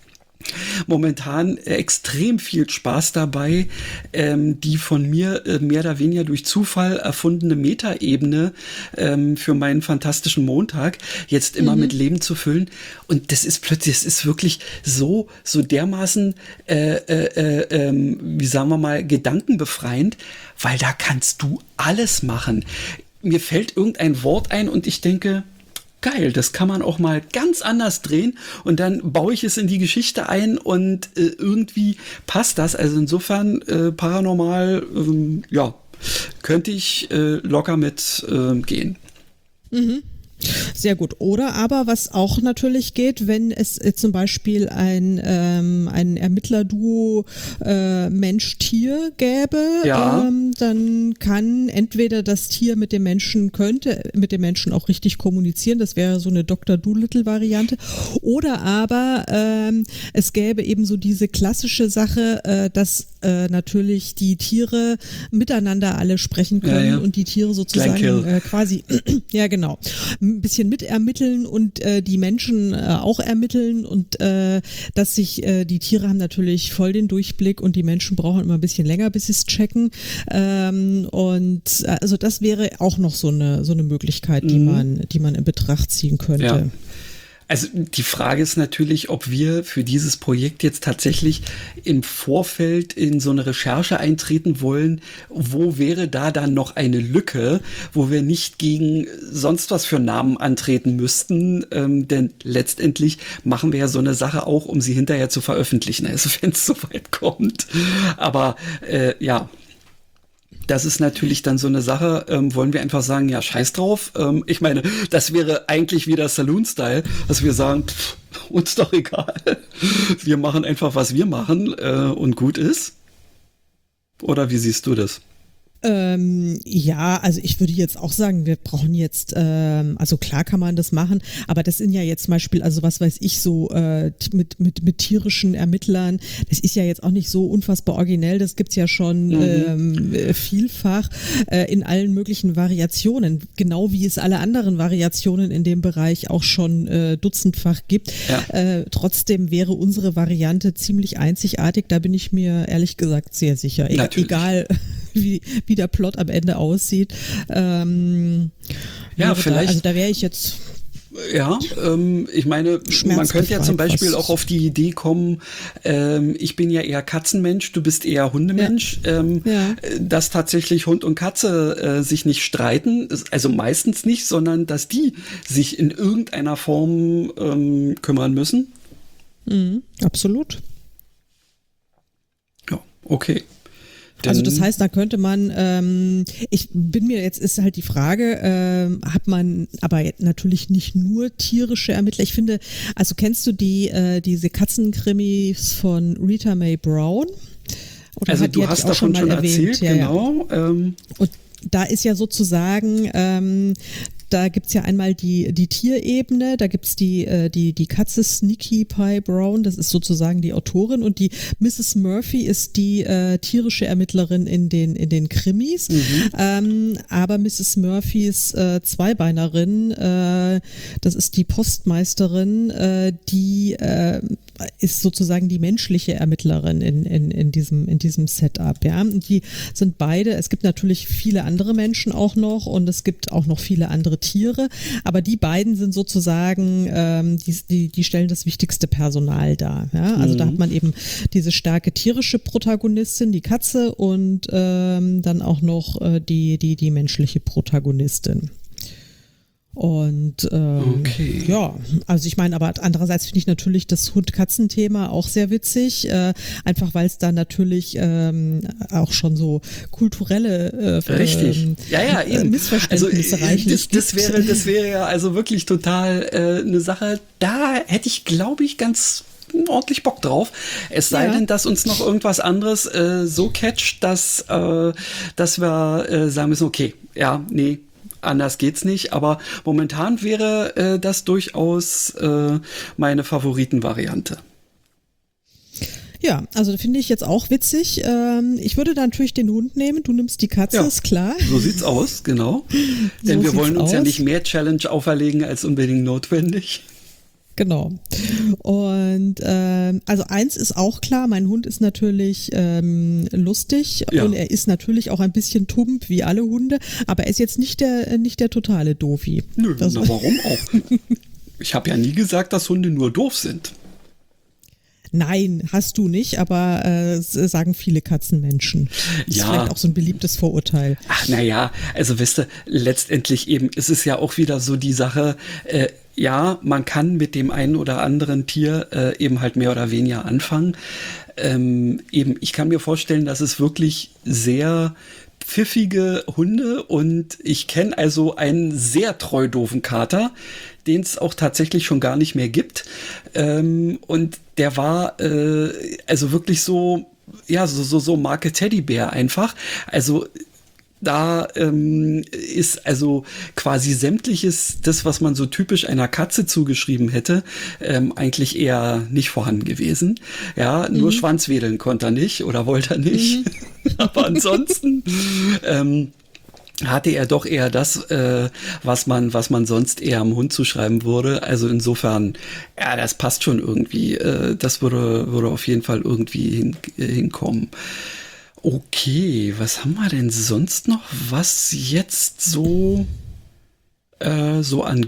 momentan extrem viel Spaß dabei, ähm, die von mir äh, mehr oder weniger durch Zufall erfundene Metaebene ähm, für meinen fantastischen Montag jetzt immer mhm. mit Leben zu füllen. Und das ist plötzlich, es ist wirklich so, so dermaßen, äh, äh, äh, äh, wie sagen wir mal, gedankenbefreiend, weil da kannst du alles machen. Mir fällt irgendein Wort ein und ich denke, geil, das kann man auch mal ganz anders drehen und dann baue ich es in die Geschichte ein und äh, irgendwie passt das. Also insofern äh, Paranormal, ähm, ja, könnte ich äh, locker mit äh, gehen. Mhm. Sehr gut. Oder aber, was auch natürlich geht, wenn es äh, zum Beispiel ein, ähm, ein Ermittlerduo äh, Mensch-Tier gäbe, ja. ähm, dann kann entweder das Tier mit dem Menschen, könnte mit dem Menschen auch richtig kommunizieren, das wäre so eine Doktor Dolittle-Variante, oder aber ähm, es gäbe eben so diese klassische Sache, äh, dass äh, natürlich die Tiere miteinander alle sprechen können ja, ja. und die Tiere sozusagen äh, quasi, ja genau, ein bisschen mitermitteln und äh, die Menschen äh, auch ermitteln und äh, dass sich äh, die Tiere haben natürlich voll den Durchblick und die Menschen brauchen immer ein bisschen länger, bis sie es checken. Ähm, und äh, also das wäre auch noch so eine so eine Möglichkeit, die mhm. man die man in Betracht ziehen könnte. Ja. Also die Frage ist natürlich, ob wir für dieses Projekt jetzt tatsächlich im Vorfeld in so eine Recherche eintreten wollen. Wo wäre da dann noch eine Lücke, wo wir nicht gegen sonst was für Namen antreten müssten? Ähm, denn letztendlich machen wir ja so eine Sache auch, um sie hinterher zu veröffentlichen, also wenn es so weit kommt. Aber äh, ja. Das ist natürlich dann so eine Sache, ähm, wollen wir einfach sagen, ja, scheiß drauf. Ähm, ich meine, das wäre eigentlich wieder Saloon-Style, dass wir sagen, pff, uns doch egal. Wir machen einfach, was wir machen äh, und gut ist. Oder wie siehst du das? Ähm, ja, also ich würde jetzt auch sagen, wir brauchen jetzt, ähm, also klar kann man das machen, aber das sind ja jetzt zum Beispiel, also was weiß ich, so äh, mit, mit, mit tierischen Ermittlern, das ist ja jetzt auch nicht so unfassbar originell, das gibt's ja schon mhm. ähm, vielfach äh, in allen möglichen Variationen, genau wie es alle anderen Variationen in dem Bereich auch schon äh, dutzendfach gibt. Ja. Äh, trotzdem wäre unsere Variante ziemlich einzigartig, da bin ich mir ehrlich gesagt sehr sicher, e- egal wie, wie der Plot am Ende aussieht. Ähm, ja, vielleicht. Da, also da wäre ich jetzt. Ja, ähm, ich meine, man könnte ja zum Beispiel auch auf die Idee kommen, ähm, ich bin ja eher Katzenmensch, du bist eher Hundemensch, ja. Ähm, ja. dass tatsächlich Hund und Katze äh, sich nicht streiten, also meistens nicht, sondern dass die sich in irgendeiner Form ähm, kümmern müssen. Mhm, absolut. Ja, okay. Also das heißt, da könnte man, ähm, ich bin mir, jetzt ist halt die Frage, ähm, hat man aber natürlich nicht nur tierische Ermittler. Ich finde, also kennst du die äh, diese Katzenkrimis von Rita Mae Brown? Oder also hat, du hast davon schon, schon erzählt, ja, genau. Ja. Ähm. Und da ist ja sozusagen ähm, da gibt's ja einmal die, die Tierebene, da gibt's die, äh, die, die Katze Sneaky Pie Brown, das ist sozusagen die Autorin, und die Misses Murphy ist die äh, tierische Ermittlerin in den, in den Krimis. Mhm. Ähm, aber Misses Murphys äh, Zweibeinerin, äh, das ist die Postmeisterin, äh, die äh, ist sozusagen die menschliche Ermittlerin in, in, in, diesem, in diesem Setup. Ja? Und die sind beide, es gibt natürlich viele andere Menschen auch noch und es gibt auch noch viele andere Tiere, aber die beiden sind sozusagen, ähm, die, die, die stellen das wichtigste Personal dar. Ja? Also mhm. da hat man eben diese starke tierische Protagonistin, die Katze, und ähm, dann auch noch äh, die, die, die menschliche Protagonistin. Und ähm, okay. ja, also ich meine, aber andererseits finde ich natürlich das Hund-Katzen-Thema auch sehr witzig, äh, einfach weil es da natürlich ähm, auch schon so kulturelle äh, Richtig. Ähm, ja, ja, eben. Missverständnisse also, reichlich das, das wäre, das wäre ja also wirklich total äh, eine Sache, da hätte ich, glaube ich, ganz ordentlich Bock drauf. Es sei ja. denn, dass uns noch irgendwas anderes äh, so catcht, dass, äh, dass wir äh, sagen müssen, okay, ja, nee, anders geht's nicht, aber momentan wäre äh, das durchaus äh, meine Favoritenvariante. Ja, also finde ich jetzt auch witzig. Ähm, ich würde da natürlich den Hund nehmen, du nimmst die Katze, ja, ist klar. So sieht's aus, genau. Denn so wir wollen uns aus. ja nicht mehr Challenge auferlegen als unbedingt notwendig. Genau. Und ähm, also eins ist auch klar, mein Hund ist natürlich ähm, lustig ja. und er ist natürlich auch ein bisschen tump wie alle Hunde, aber er ist jetzt nicht der nicht der totale Doofi. Nö, das, na warum auch? Ich habe ja nie gesagt, dass Hunde nur doof sind. Nein, hast du nicht, aber äh, sagen viele Katzenmenschen. Das ja. ist vielleicht auch so ein beliebtes Vorurteil. Ach, naja, also wisst ihr, letztendlich eben ist es ja auch wieder so die Sache, äh, ja, man kann mit dem einen oder anderen Tier äh, eben halt mehr oder weniger anfangen. Ähm, eben, ich kann mir vorstellen, dass es wirklich sehr pfiffige Hunde und ich kenne also einen sehr treu doofen Kater, den es auch tatsächlich schon gar nicht mehr gibt. Ähm, und der war äh, also wirklich so, ja, so, so, so Marke Teddybär einfach. Also da ähm, ist also quasi sämtliches, das, was man so typisch einer Katze zugeschrieben hätte, ähm, eigentlich eher nicht vorhanden gewesen. Ja, nur mhm. Schwanzwedeln konnte er nicht oder wollte er nicht. Mhm. Aber ansonsten ähm, hatte er doch eher das, äh, was man, was man sonst eher am Hund zuschreiben würde. Also insofern, ja, das passt schon irgendwie. Äh, das würde, würde auf jeden Fall irgendwie hin, äh, hinkommen. Okay, was haben wir denn sonst noch, was jetzt so, äh, so an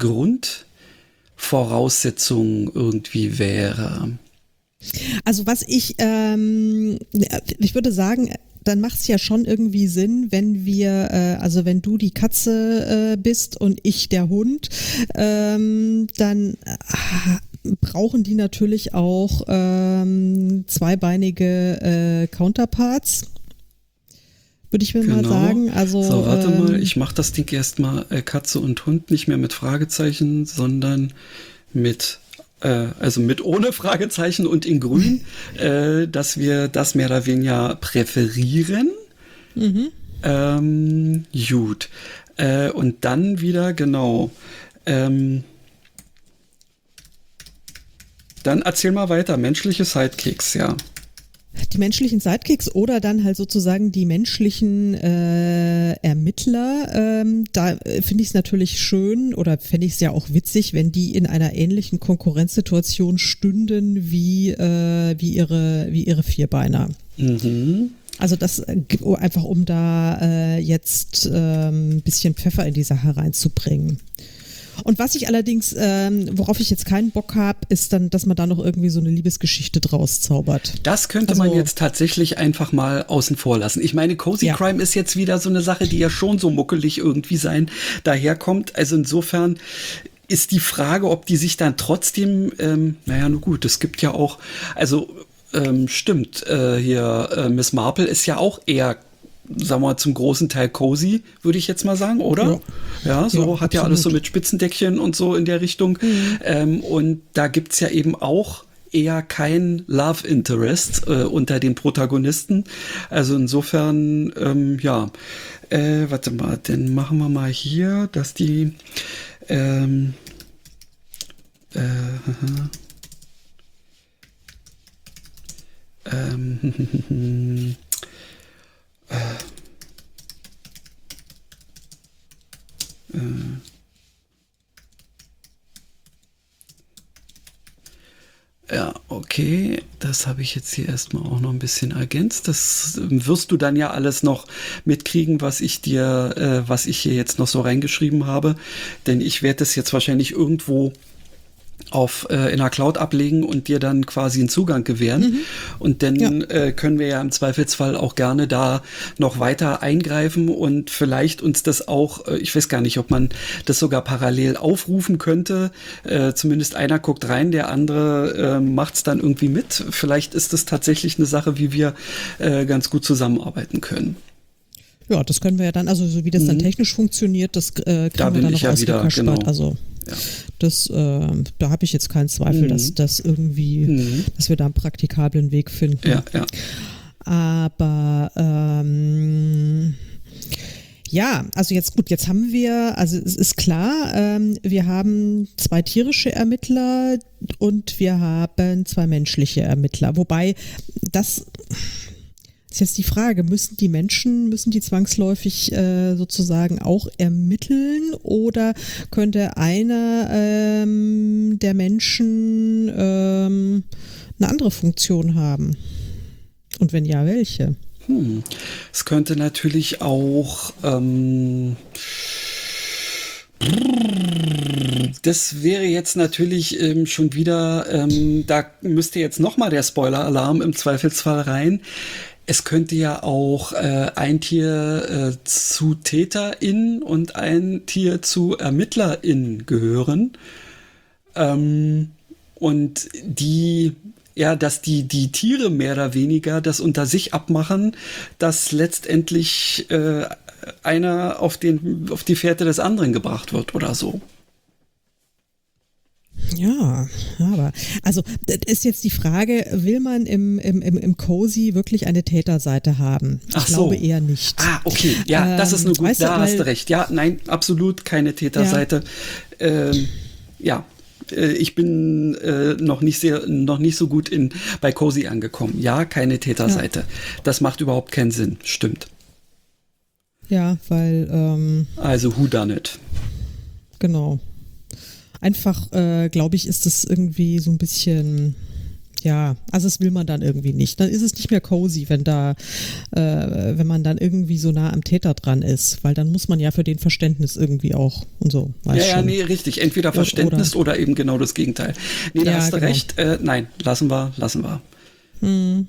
Grundvoraussetzungen irgendwie wäre? Also was ich, ähm, ich würde sagen, dann macht es ja schon irgendwie Sinn, wenn wir, äh, also wenn du die Katze äh, bist und ich der Hund, ähm, dann äh, brauchen die natürlich auch ähm, zweibeinige äh, Counterparts. Würde ich mir genau. mal sagen. Also, so, warte ähm, mal, ich mache das Ding erstmal äh, Katze und Hund nicht mehr mit Fragezeichen, sondern mit, äh, also mit ohne Fragezeichen und in grün, äh, dass wir das mehr oder weniger präferieren. Mhm. Ähm, gut. Äh, und dann wieder, genau. Ähm, dann erzähl mal weiter, menschliche Sidekicks, ja. Die menschlichen Sidekicks oder dann halt sozusagen die menschlichen äh, Ermittler, ähm, da äh, finde ich es natürlich schön oder fände ich es ja auch witzig, wenn die in einer ähnlichen Konkurrenzsituation stünden wie, äh, wie, ihre, wie ihre Vierbeiner. Mhm. Also das äh, einfach, um da äh, jetzt ein ähm, bisschen Pfeffer in die Sache reinzubringen. Und was ich allerdings, ähm, worauf ich jetzt keinen Bock habe, ist dann, dass man da noch irgendwie so eine Liebesgeschichte draus zaubert. Das könnte also, man jetzt tatsächlich einfach mal außen vor lassen. Ich meine, Cozy ja. Crime ist jetzt wieder so eine Sache, die ja schon so muckelig irgendwie sein daherkommt. Also insofern ist die Frage, ob die sich dann trotzdem, ähm, naja, nur gut, es gibt ja auch, also ähm, stimmt, äh, hier äh, Miss Marple ist ja auch eher, sagen wir mal, zum großen Teil cozy, würde ich jetzt mal sagen, oder? Ja, ja so ja, hat absolut. Ja alles so mit Spitzendeckchen und so in der Richtung. Mhm. Ähm, und da gibt's ja eben auch eher kein Love Interest äh, unter den Protagonisten. Also insofern, ähm, ja, äh, warte mal, dann machen wir mal hier, dass die ähm, äh, ähm, äh, äh, Ja, okay, das habe ich jetzt hier erstmal auch noch ein bisschen ergänzt. Das wirst du dann ja alles noch mitkriegen, was ich dir, äh, was ich hier jetzt noch so reingeschrieben habe. Denn ich werde das jetzt wahrscheinlich irgendwo auf äh, in der Cloud ablegen und dir dann quasi einen Zugang gewähren. Mhm. Und dann ja. äh, können wir ja im Zweifelsfall auch gerne da noch weiter eingreifen und vielleicht uns das auch, äh, ich weiß gar nicht, ob man das sogar parallel aufrufen könnte. Äh, zumindest einer guckt rein, der andere äh, macht's dann irgendwie mit. Vielleicht ist das tatsächlich eine Sache, wie wir äh, ganz gut zusammenarbeiten können. Ja, das können wir ja dann, also so wie das mhm. dann technisch funktioniert, das äh, kriegen da wir dann noch ja ausgekaspert. Genau. Also ja. das, äh, da habe ich jetzt keinen Zweifel, mhm. dass das irgendwie, mhm. dass wir da einen praktikablen Weg finden. Ja, ja. Aber ähm, ja, also jetzt gut, jetzt haben wir, also es ist klar, ähm, wir haben zwei tierische Ermittler und wir haben zwei menschliche Ermittler. Wobei das ist jetzt die Frage, müssen die Menschen, müssen die zwangsläufig äh, sozusagen auch ermitteln oder könnte einer ähm, der Menschen ähm, eine andere Funktion haben? Und wenn ja, welche? Hm. Es könnte natürlich auch ähm, das wäre jetzt natürlich ähm, schon wieder, ähm, da müsste jetzt nochmal der Spoiler-Alarm im Zweifelsfall rein. Es könnte ja auch äh, ein Tier äh, zu TäterInnen und ein Tier zu ErmittlerInnen gehören. Ähm, und die, ja, dass die, die Tiere mehr oder weniger das unter sich abmachen, dass letztendlich äh, einer auf den, auf die Fährte des anderen gebracht wird oder so. Ja, aber also das ist jetzt die Frage, will man im, im, im, im Cozy wirklich eine Täterseite haben? Ich Ach so. glaube eher nicht. Ah, okay. Ja, ähm, das ist nur gut. Weißt da du, hast du recht. Ja, nein, absolut keine Täterseite. Ja, ähm, ja. Äh, ich bin äh, noch nicht sehr, noch nicht so gut in, bei Cozy angekommen. Ja, keine Täterseite. Ja. Das macht überhaupt keinen Sinn. Stimmt. Ja, weil ähm, also who done it? Genau. Einfach, äh, glaube ich, ist das irgendwie so ein bisschen, ja, also das will man dann irgendwie nicht. Dann ist es nicht mehr cozy, wenn da, äh, wenn man dann irgendwie so nah am Täter dran ist, weil dann muss man ja für den Verständnis irgendwie auch und so. Ja, ja, nee, richtig. Entweder Verständnis oder, oder eben genau das Gegenteil. Nee, da ja, hast du genau. recht. Äh, nein, lassen wir, lassen wir. Hm.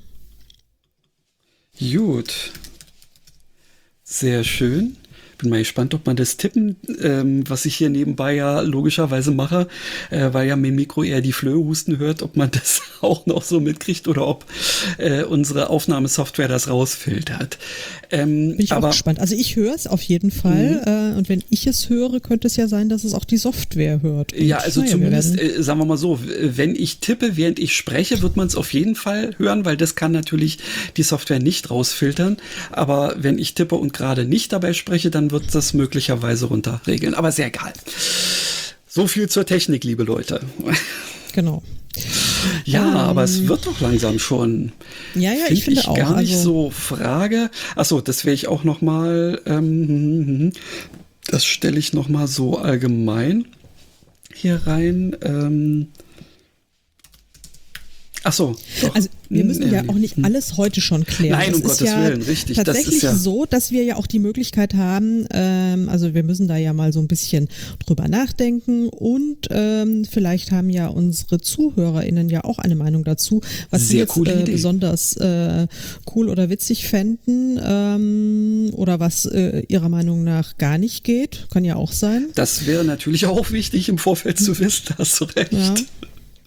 Gut. Sehr schön. Bin mal gespannt, ob man das Tippen, ähm, was ich hier nebenbei ja logischerweise mache, äh, weil ja mein Mikro eher die Flöhe husten hört, ob man das auch noch so mitkriegt oder ob äh, unsere Aufnahmesoftware das rausfiltert. Ähm, Bin ich aber, auch gespannt. Also ich höre es auf jeden Fall äh, und wenn ich es höre, könnte es ja sein, dass es auch die Software hört. Und ja, also naja, zumindest, äh, sagen wir mal so, wenn ich tippe, während ich spreche, wird man es auf jeden Fall hören, weil das kann natürlich die Software nicht rausfiltern. Aber wenn ich tippe und gerade nicht dabei spreche, dann wird das möglicherweise runterregeln. Aber sehr egal. So viel zur Technik, liebe Leute. Genau. Ja, ähm, aber es wird doch langsam schon. Ja, ja, Find ich finde ich auch. gar nicht also, so Frage. Achso, das werde ich auch noch mal, ähm, das stelle ich noch mal so allgemein hier rein. Ähm, Ach so. Doch. Also wir müssen ja auch nicht alles heute schon klären. Nein, um das Gottes ist ja Willen, richtig. Tatsächlich das ist ja so, dass wir ja auch die Möglichkeit haben, ähm, also wir müssen da ja mal so ein bisschen drüber nachdenken und ähm, vielleicht haben ja unsere ZuhörerInnen ja auch eine Meinung dazu, was sie jetzt äh, besonders äh, cool oder witzig fänden ähm, oder was äh, ihrer Meinung nach gar nicht geht. Kann ja auch sein. Das wäre natürlich auch wichtig im Vorfeld zu wissen, da hast du recht. Ja.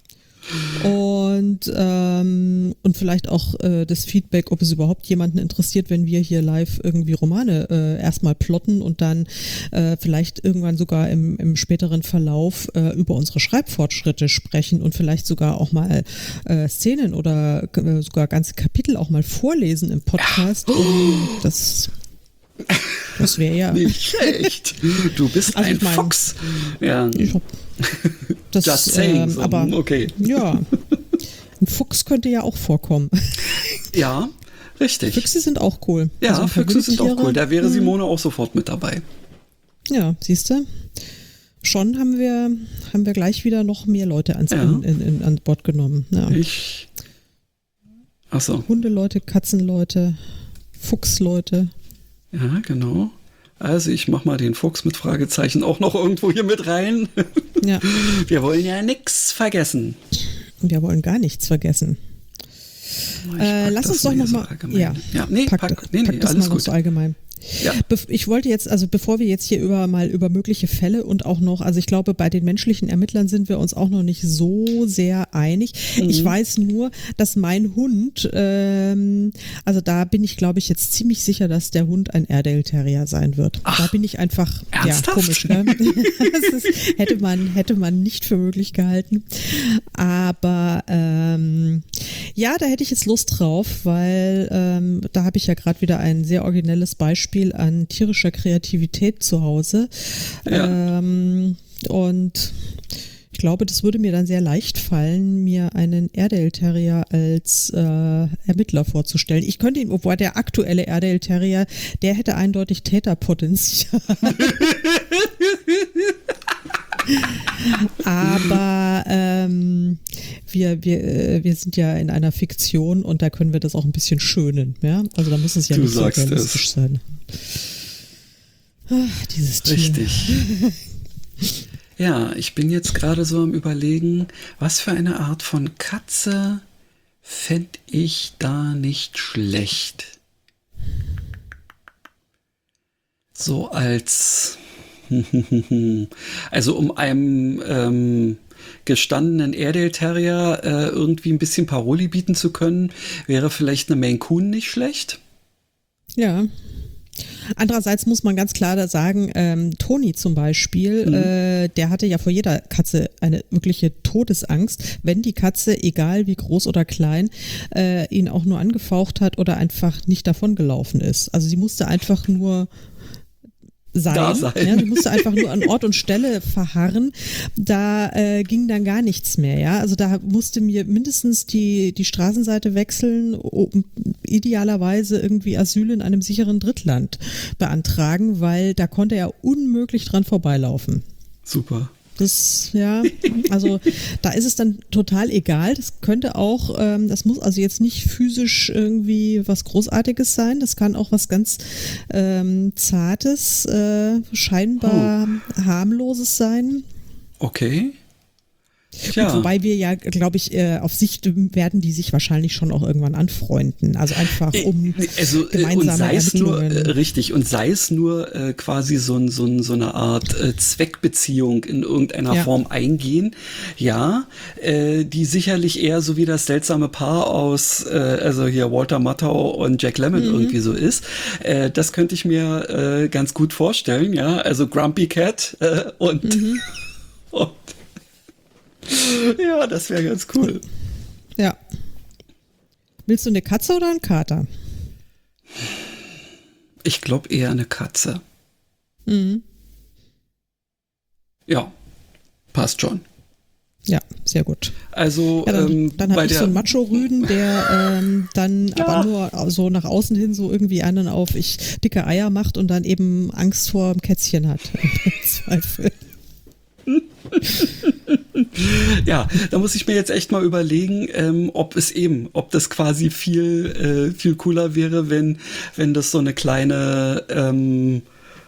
Und, ähm, und vielleicht auch äh, das Feedback, ob es überhaupt jemanden interessiert, wenn wir hier live irgendwie Romane äh, erstmal plotten und dann äh, vielleicht irgendwann sogar im, im späteren Verlauf äh, über unsere Schreibfortschritte sprechen und vielleicht sogar auch mal äh, Szenen oder äh, sogar ganze Kapitel auch mal vorlesen im Podcast. Und das Das wäre ja. Nicht schlecht. Du bist Also ein ich mein, Fuchs. Ja. Ich hab das, Just saying. ähm, so. aber Okay. ja, ein Fuchs könnte ja auch vorkommen. Ja, richtig. Füchse sind auch cool. Ja, Also ein paar Füchse sind auch Wildtiere. cool. Da wäre Hm. Simone auch sofort mit dabei. Ja, siehst du. Schon haben wir, haben wir gleich wieder noch mehr Leute ans, Ja. in, in, in, an Bord genommen. Ja. Ich. Achso. Hundeleute, Katzenleute, Fuchsleute. Ja, genau. Also ich mach mal den Fuchs mit Fragezeichen auch noch irgendwo hier mit rein. Ja, Wir wollen ja nichts vergessen. wir wollen gar nichts vergessen. Ich Äh, pack lass das uns doch hier noch so mal, allgemein. ja, ja, nee, pack, pack, nee, pack nee, das alles mal noch gut. so allgemein. Ja. Bef- Ich wollte jetzt, also bevor wir jetzt hier über mal über mögliche Fälle und auch noch, also ich glaube, bei den menschlichen Ermittlern sind wir uns auch noch nicht so sehr einig. Mhm. Ich weiß nur, dass mein Hund, ähm, also da bin ich, glaube ich, jetzt ziemlich sicher, dass der Hund ein Airedale Terrier sein wird. Ach, da bin ich einfach, ernsthaft? ja, komisch, ne? Das ist, hätte man, hätte man nicht für möglich gehalten. Aber ähm, ja, da hätte ich jetzt Lust drauf, weil ähm, da habe ich ja gerade wieder ein sehr originelles Beispiel an tierischer Kreativität zu Hause. Ja. Ähm, und ich glaube, das würde mir dann sehr leicht fallen, mir einen Airedale Terrier als äh, Ermittler vorzustellen. Ich könnte ihn, obwohl der aktuelle Airedale Terrier, der hätte eindeutig Täterpotenzial. Aber ähm, wir, wir, äh, wir sind ja in einer Fiktion und da können wir das auch ein bisschen schönen. Ja? Also da muss es ja Du nicht so sagst realistisch es. sein. Ach, dieses Tier. Richtig. Ja, ich bin jetzt gerade so am Überlegen, was für eine Art von Katze fände ich da nicht schlecht. So als, also um einem ähm, gestandenen Airedale Terrier äh, irgendwie ein bisschen Paroli bieten zu können, wäre vielleicht eine Maine Coon nicht schlecht. Ja. Andererseits muss man ganz klar da sagen, ähm, Toni zum Beispiel, Mhm. äh, der hatte ja vor jeder Katze eine wirkliche Todesangst, wenn die Katze, egal wie groß oder klein, äh, ihn auch nur angefaucht hat oder einfach nicht davongelaufen ist. Also sie musste einfach nur sein. Da sein. Ja, sie musste einfach nur an Ort und Stelle verharren. Da äh, ging dann gar nichts mehr. Ja, also da musste mir mindestens die die Straßenseite wechseln, um idealerweise irgendwie Asyl in einem sicheren Drittland beantragen, weil da konnte er unmöglich dran vorbeilaufen. Super. Das, ja, also da ist es dann total egal. Das könnte auch, ähm, das muss also jetzt nicht physisch irgendwie was Großartiges sein. Das kann auch was ganz ähm, Zartes, äh, scheinbar harmloses sein. Okay. Gut, Ja. wobei wir ja, glaube ich, äh, auf Sicht werden die sich wahrscheinlich schon auch irgendwann anfreunden. Also einfach um also, äh, gemeinsame und sei es nur, Ermittlungen. äh, richtig, und sei es nur äh, quasi so, ein, so, ein, so eine Art äh, Zweckbeziehung in irgendeiner Ja. Form eingehen, ja, äh, die sicherlich eher so wie das seltsame Paar aus, äh, also hier Walter Matthau und Jack Lemmon Mhm. irgendwie so ist, äh, das könnte ich mir äh, ganz gut vorstellen, ja, also Grumpy Cat äh, und, Mhm. und ja, das wäre ganz cool. Ja. Willst du eine Katze oder einen Kater? Ich glaube eher eine Katze. Mhm. Ja, passt schon. Ja, sehr gut. Also Ja, dann ähm, dann bei habe ich der so einen Macho-Rüden, der ähm, dann Ja. aber nur so nach außen hin so irgendwie einen auf ich dicke Eier macht und dann eben Angst vor dem Kätzchen hat. Im Zweifel. ja, da muss ich mir jetzt echt mal überlegen, ähm, ob es eben, ob das quasi viel äh, viel cooler wäre, wenn wenn das so eine kleine ähm,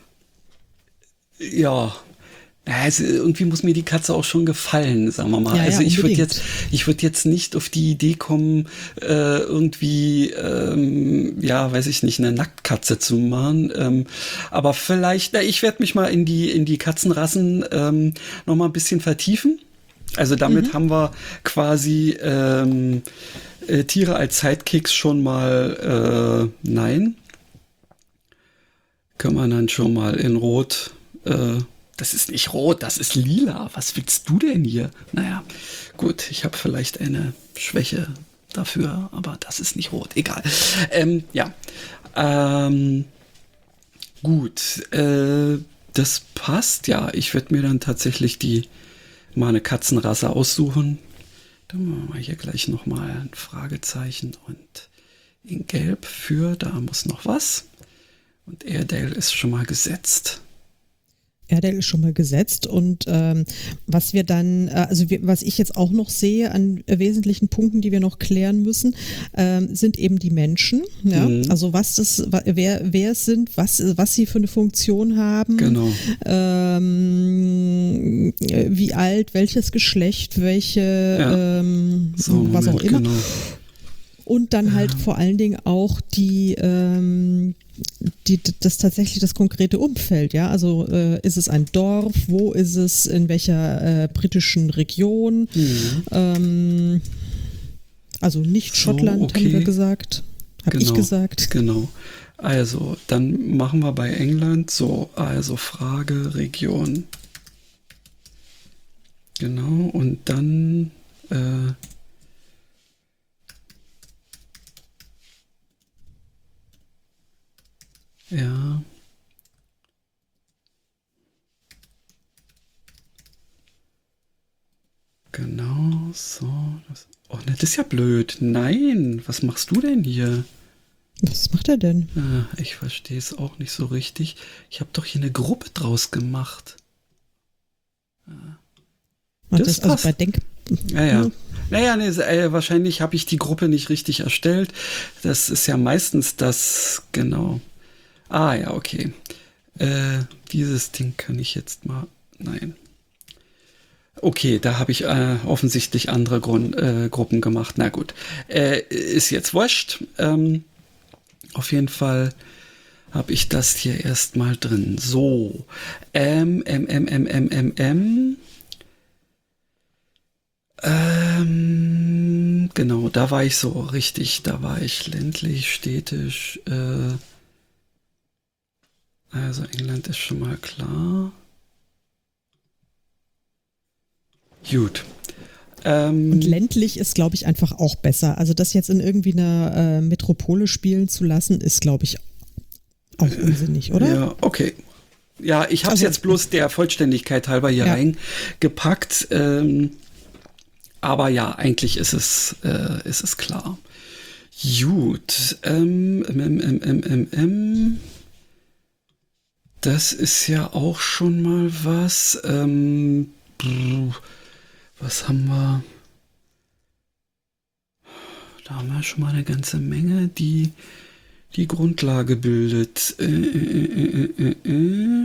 ja. Ja, also irgendwie muss mir die Katze auch schon gefallen, sagen wir mal. Ja, ja, also ich würde unbedingt. jetzt, ich würde jetzt nicht auf die Idee kommen, äh, irgendwie, ähm, ja, weiß ich nicht, eine Nacktkatze zu machen. Ähm, aber vielleicht, na, ich werde mich mal in die in die Katzenrassen ähm, noch mal ein bisschen vertiefen. Also damit Mhm. haben wir quasi ähm, äh, Tiere als Sidekicks schon mal, äh, nein. Können wir dann schon mal in Rot, äh, das ist nicht rot, das ist lila. Was willst du denn hier? Naja, gut, ich habe vielleicht eine Schwäche dafür, aber das ist nicht rot. Egal. Ähm, ja. Ähm, gut. Äh, das passt. Ja, ich werde mir dann tatsächlich die mal eine Katzenrasse aussuchen. Dann machen wir mal hier gleich nochmal ein Fragezeichen und in Gelb für, da muss noch was. Und Airedale ist schon mal gesetzt. Airedale ist schon mal gesetzt und ähm, was wir dann, äh, also wir, was ich jetzt auch noch sehe an äh, wesentlichen Punkten, die wir noch klären müssen, ähm, sind eben die Menschen. Ja? Mhm. Also was das, wa- wer, wer es sind, was, was sie für eine Funktion haben, Genau. ähm, wie alt, welches Geschlecht, welche, Ja. ähm, So, was auch Moment, immer. genau. Und dann halt vor allen Dingen auch die, ähm, die, das tatsächlich das konkrete Umfeld, ja. Also äh, ist es ein Dorf, wo ist es, in welcher äh, britischen Region? Mhm. Ähm, also nicht So, Schottland, okay. haben wir gesagt. Habe ich Genau. gesagt. Genau. Also, dann machen wir bei England so, also Frage, Region. Genau, und dann äh, ja. Genau, so. Das, oh, ne, das ist ja blöd. Nein, was machst du denn hier? Was macht er denn? Ah, ich verstehe es auch nicht so richtig. Ich habe doch hier eine Gruppe draus gemacht. Macht Das das also passt. bei Denk. Ja, ja. Naja, nee, äh, wahrscheinlich habe ich die Gruppe nicht richtig erstellt. Das ist ja meistens das, genau. Ah, ja, okay. Äh, dieses Ding kann ich jetzt mal, nein. Okay, da habe ich äh, offensichtlich andere Grund, äh, Gruppen gemacht. Na gut, äh, ist jetzt wurscht. Ähm, auf jeden Fall habe ich das hier erstmal drin. So, ähm, M, M, M, M, M, M. Ähm, genau, da war ich so richtig. Da war ich ländlich, städtisch. Äh, also England ist schon mal klar. Gut. Ähm, Und ländlich ist, glaube ich, einfach auch besser. Also das jetzt in irgendwie einer äh, Metropole spielen zu lassen, ist, glaube ich, auch unsinnig, oder? Ja, okay. Ja, ich habe es Also- jetzt bloß der Vollständigkeit halber hier Ja. reingepackt. Ähm, aber ja, eigentlich ist es, äh, ist es klar. Gut. Ähm, M, M, M, M, M, M. Das ist ja auch schon mal was. Ähm, brr, was haben wir? Da haben wir schon mal eine ganze Menge, die die Grundlage bildet. Äh, äh, äh, äh, äh.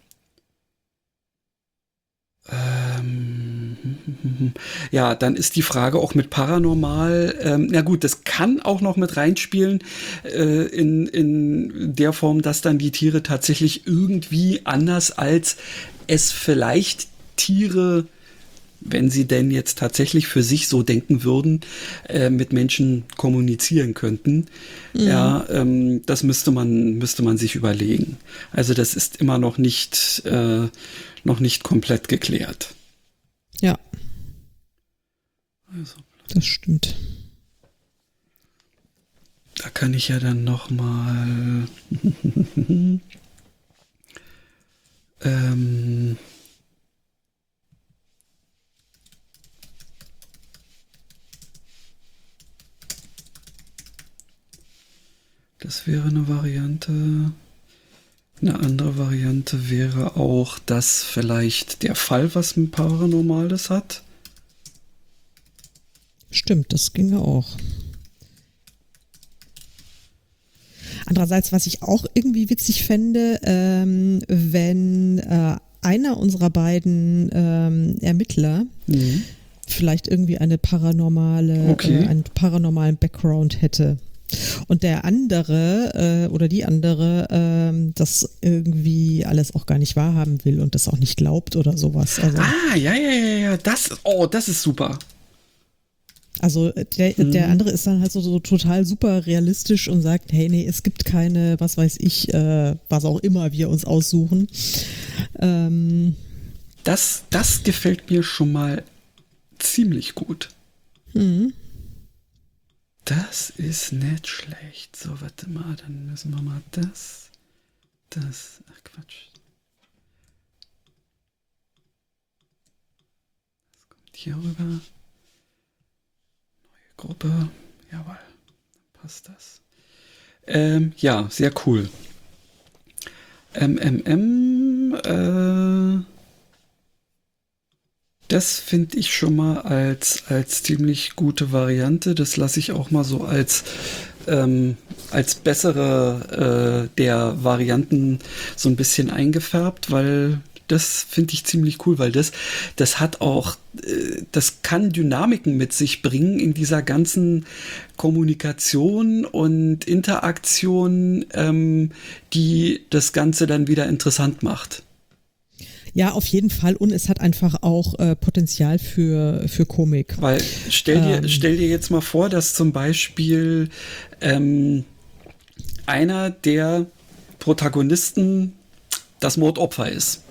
Ähm, ja, dann ist die Frage auch mit Paranormal. Ähm, na gut, das kann auch noch mit reinspielen äh, in, in der Form, dass dann die Tiere tatsächlich irgendwie anders als es vielleicht Tiere, wenn sie denn jetzt tatsächlich für sich so denken würden, äh, mit Menschen kommunizieren könnten. Mhm. Ja, ähm, das müsste man, müsste man sich überlegen. Also das ist immer noch nicht, äh, noch nicht komplett geklärt. Ja, Also, das stimmt. da kann ich ja dann noch mal ähm, das wäre eine Variante. Eine andere Variante wäre auch, dass vielleicht der Fall was mit Paranormales hat. Stimmt, das ginge auch. Andererseits, was ich auch irgendwie witzig fände, ähm, wenn äh, einer unserer beiden ähm, Ermittler Mhm. vielleicht irgendwie eine paranormale, Okay. äh, einen paranormalen Background hätte. Und der andere äh, oder die andere ähm, das irgendwie alles auch gar nicht wahrhaben will und das auch nicht glaubt oder sowas. Also, Ah, ja, ja, ja, ja, das, oh, das ist super. also der, Mhm. der andere ist dann halt so, so total super realistisch und sagt, hey, nee, es gibt keine, was weiß ich, äh, was auch immer wir uns aussuchen. Ähm, Das, das gefällt mir schon mal ziemlich gut. mhm. Das ist nicht schlecht. So, warte mal, dann müssen wir mal das, das, ach Quatsch. Das kommt hier rüber. Neue Gruppe. Jawohl, dann passt das. Ähm, ja, sehr cool. M M M, äh, das finde ich schon mal als, als ziemlich gute Variante. Das lasse ich auch mal so als, ähm, als bessere äh, der Varianten so ein bisschen eingefärbt, weil das finde ich ziemlich cool, weil das, das hat auch, äh, das kann Dynamiken mit sich bringen in dieser ganzen Kommunikation und Interaktion, ähm, die das Ganze dann wieder interessant macht. Ja, auf jeden Fall. Und es hat einfach auch äh, Potenzial für, für Komik. Weil stell dir, Ähm. stell dir jetzt mal vor, dass zum Beispiel ähm, einer der Protagonisten das Mordopfer ist.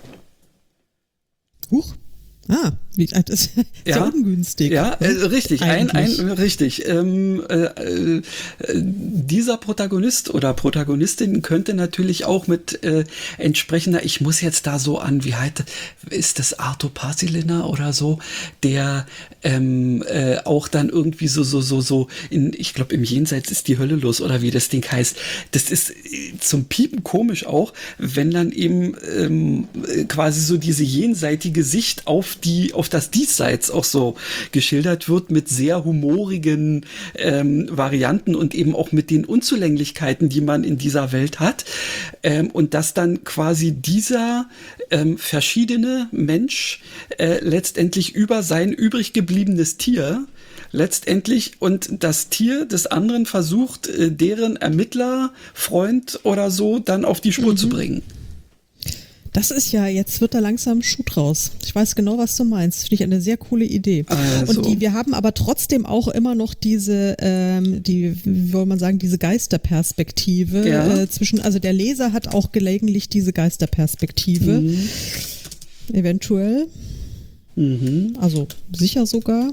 Huch. Ah, wie, das ist Ja, ja ungünstig. Ja, äh, richtig, ein, ein, Eigentlich. richtig. Ähm, äh, äh, dieser Protagonist oder Protagonistin könnte natürlich auch mit äh, entsprechender, ich muss jetzt da so an, wie heißt, ist das Arthur Pasilina oder so, der ähm, äh, auch dann irgendwie so, so, so, so, in, ich glaube, im Jenseits ist die Hölle los oder wie das Ding heißt. Das ist äh, zum Piepen komisch auch, wenn dann eben ähm, quasi so diese jenseitige Sicht auf die, auf das Diesseits auch so geschildert wird mit sehr humorigen ähm, Varianten und eben auch mit den Unzulänglichkeiten, die man in dieser Welt hat. Ähm, und dass dann quasi dieser ähm, verschiedene Mensch äh, letztendlich über sein übrig gebliebenes Tier letztendlich und das Tier des anderen versucht, äh, deren Ermittler, Freund oder so dann auf die Spur Mhm. zu bringen. Das ist ja, jetzt wird da langsam Schuh draus. Ich weiß genau, was du meinst. Finde ich eine sehr coole Idee. Also. Und die, wir haben aber trotzdem auch immer noch diese, ähm, die, wie soll man sagen, diese Geisterperspektive Ja. äh, zwischen, also der Leser hat auch gelegentlich diese Geisterperspektive. Mhm. Eventuell. Mhm. Also sicher sogar.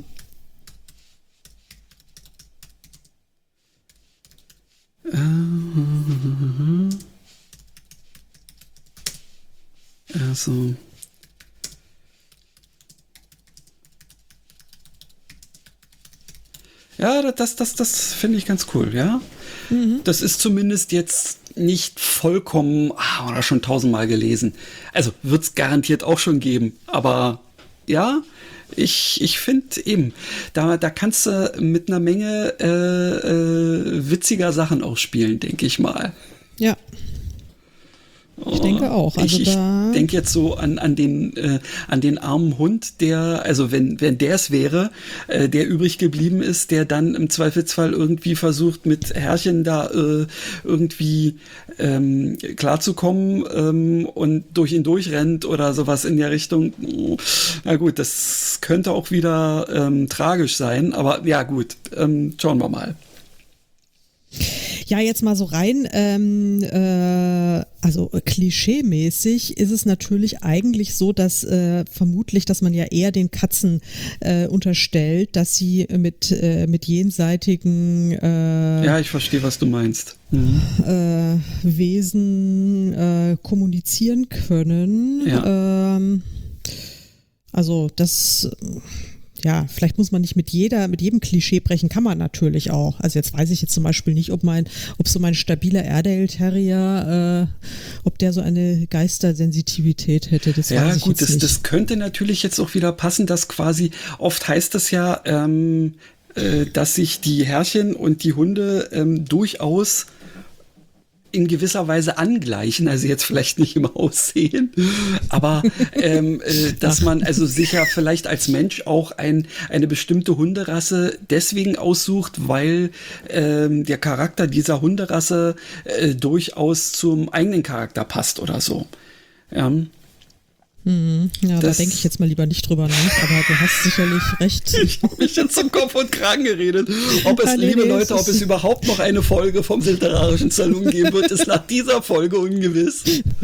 Also. Ja, das, das, das finde ich ganz cool, ja. Mhm. Das ist zumindest jetzt nicht vollkommen, ah, oder schon tausendmal gelesen. Also wird es garantiert auch schon geben, aber ja, ich, ich finde eben, da, da kannst du mit einer Menge äh, äh, witziger Sachen auch spielen, denke ich mal. Ja. Ich denke auch. Also ich ich da denke jetzt so an, an, den, äh, an den armen Hund, der, also wenn, wenn der es wäre, äh, der übrig geblieben ist, der dann im Zweifelsfall irgendwie versucht, mit Herrchen da äh, irgendwie ähm, klarzukommen ähm, und durch ihn durchrennt oder sowas in der Richtung. Na gut, das könnte auch wieder ähm, tragisch sein, aber ja gut, ähm, schauen wir mal. Ja, jetzt mal so rein, ähm, äh, also klischeemäßig ist es natürlich eigentlich so, dass äh, vermutlich, dass man ja eher den Katzen äh, unterstellt, dass sie mit, äh, mit jenseitigen äh, Ja, ich verstehe, was du meinst. Mhm. äh, Wesen äh, kommunizieren können. Ja. Ähm, also das... Ja, vielleicht muss man nicht mit jeder, mit jedem Klischee brechen, kann man natürlich auch. Also jetzt weiß ich jetzt zum Beispiel nicht, ob mein, ob so mein stabiler Airedale Terrier, äh, ob der so eine Geistersensitivität hätte. Das Ja, weiß ich gut, jetzt das, nicht. das könnte natürlich jetzt auch wieder passen, dass quasi, oft heißt es ja, ähm, äh, dass sich die Herrchen und die Hunde ähm, durchaus in gewisser Weise angleichen, also jetzt vielleicht nicht im Aussehen, aber ähm, äh, dass man also sich ja vielleicht als Mensch auch ein, eine bestimmte Hunderasse deswegen aussucht, weil ähm, der Charakter dieser Hunderasse äh, durchaus zum eigenen Charakter passt oder so. Ja. Hm, ja, das, da denke ich jetzt mal lieber nicht drüber nach, aber du hast sicherlich recht. Ich habe mich jetzt zum Kopf und Kragen geredet. Ob es, ja, nee, liebe nee, Leute, ob es überhaupt noch eine Folge vom Literarischen Salon geben wird, ist nach dieser Folge ungewiss.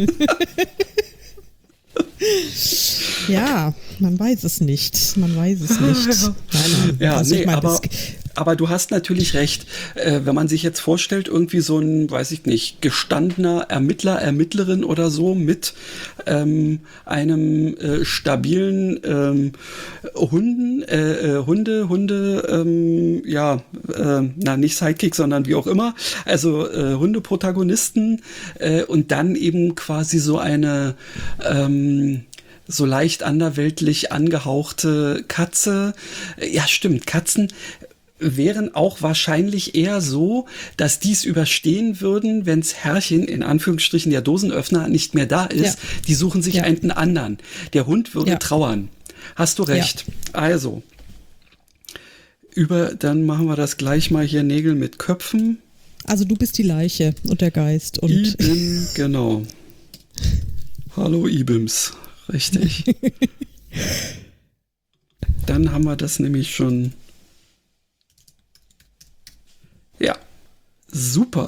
Ja, man weiß es nicht. Man weiß es nicht. Nein, nein, ja, also nee, ich mein, aber, aber du hast natürlich recht. Äh, wenn man sich jetzt vorstellt, irgendwie so ein, weiß ich nicht, gestandener Ermittler, Ermittlerin oder so mit ähm, einem äh, stabilen ähm, Hunden, äh, äh, Hunde, Hunde, ähm, ja, äh, na nicht Sidekick, sondern wie auch immer, also äh, Hundeprotagonisten äh, und dann eben quasi so eine ähm, so leicht anderweltlich angehauchte Katze. Ja, stimmt, Katzen wären auch wahrscheinlich eher so, dass dies überstehen würden, wenns Herrchen, in Anführungsstrichen der Dosenöffner, nicht mehr da ist. Ja. Die suchen sich ja. einen anderen. Der Hund würde ja. trauern. Hast du recht. Ja. Also, über, dann machen wir das gleich mal hier, Nägel mit Köpfen. Also du bist die Leiche und der Geist. Und Ibim, genau. Hallo Ibims. Richtig. Dann haben wir das nämlich schon. Ja, super.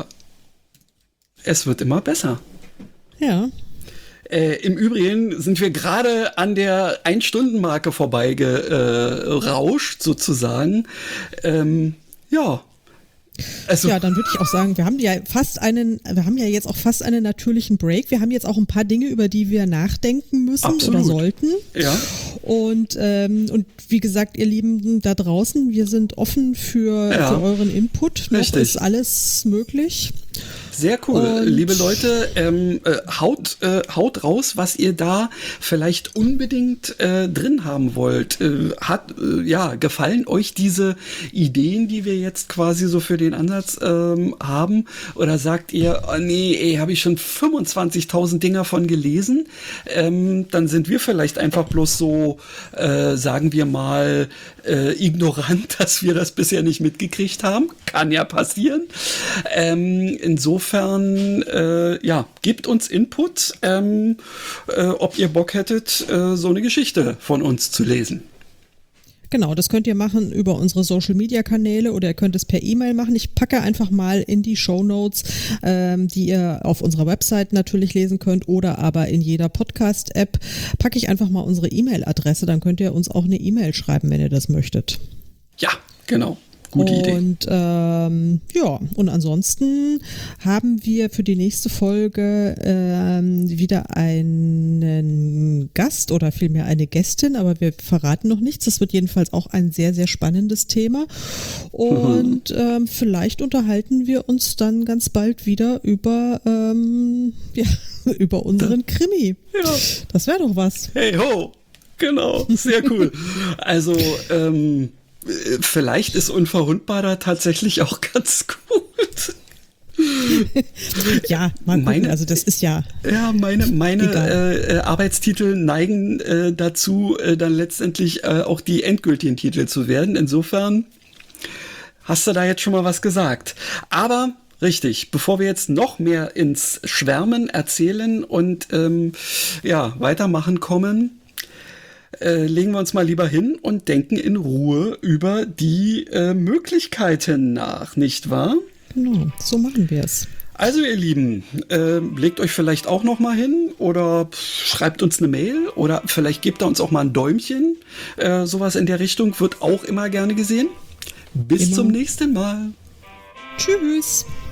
Es wird immer besser. Ja. Äh, Im Übrigen sind wir gerade an der Ein-Stunden-Marke vorbeigerauscht, sozusagen. Ähm, ja. Also, ja, dann würde ich auch sagen, wir haben ja fast einen, wir haben ja jetzt auch fast einen natürlichen Break. Wir haben jetzt auch ein paar Dinge, über die wir nachdenken müssen absolut. oder sollten. Ja. Und, ähm, und wie gesagt, ihr Lieben da draußen, wir sind offen für, ja. für euren Input. Noch Richtig. ist alles möglich. Sehr cool. Und liebe Leute, ähm, äh, haut, äh, haut raus, was ihr da vielleicht unbedingt äh, drin haben wollt. Äh, hat, äh, ja, gefallen euch diese Ideen, die wir jetzt quasi so für den Ansatz ähm, haben? Oder sagt ihr, oh nee, ey, habe ich schon fünfundzwanzigtausend Dinger von gelesen? Ähm, dann sind wir vielleicht einfach bloß so, äh, sagen wir mal, äh, ignorant, dass wir das bisher nicht mitgekriegt haben. Kann ja passieren. Ähm, insofern Insofern, äh, ja, gebt uns Input, ähm, äh, ob ihr Bock hättet, äh, so eine Geschichte von uns zu lesen. Genau, das könnt ihr machen über unsere Social-Media-Kanäle oder ihr könnt es per E-Mail machen. Ich packe einfach mal in die Shownotes, ähm, die ihr auf unserer Website natürlich lesen könnt oder aber in jeder Podcast-App, packe ich einfach mal unsere E-Mail-Adresse. Dann könnt ihr uns auch eine E-Mail schreiben, wenn ihr das möchtet. Ja, genau. Gute Idee. Und ähm, ja, und ansonsten haben wir für die nächste Folge ähm, wieder einen Gast oder vielmehr eine Gästin, aber wir verraten noch nichts. Das wird jedenfalls auch ein sehr, sehr spannendes Thema. Und mhm. ähm, vielleicht unterhalten wir uns dann ganz bald wieder über, ähm, ja, über unseren Krimi. Ja. Das wäre doch was. Hey ho! Genau, sehr cool. Also, ähm, vielleicht ist Unverwundbar da tatsächlich auch ganz gut. Ja, mal gucken, meine, also das ist ja. Ja, meine, meine äh, Arbeitstitel neigen äh, dazu, äh, dann letztendlich äh, auch die endgültigen Titel zu werden. Insofern hast du da jetzt schon mal was gesagt. Aber richtig, bevor wir jetzt noch mehr ins Schwärmen erzählen und ähm, ja, weitermachen kommen, Äh, legen wir uns mal lieber hin und denken in Ruhe über die äh, Möglichkeiten nach, nicht wahr? Genau, so machen wir es. Also ihr Lieben, äh, legt euch vielleicht auch noch mal hin oder schreibt uns eine Mail oder vielleicht gebt ihr uns auch mal ein Däumchen. Äh, sowas in der Richtung wird auch immer gerne gesehen. Bis immer. Zum nächsten Mal. Tschüss.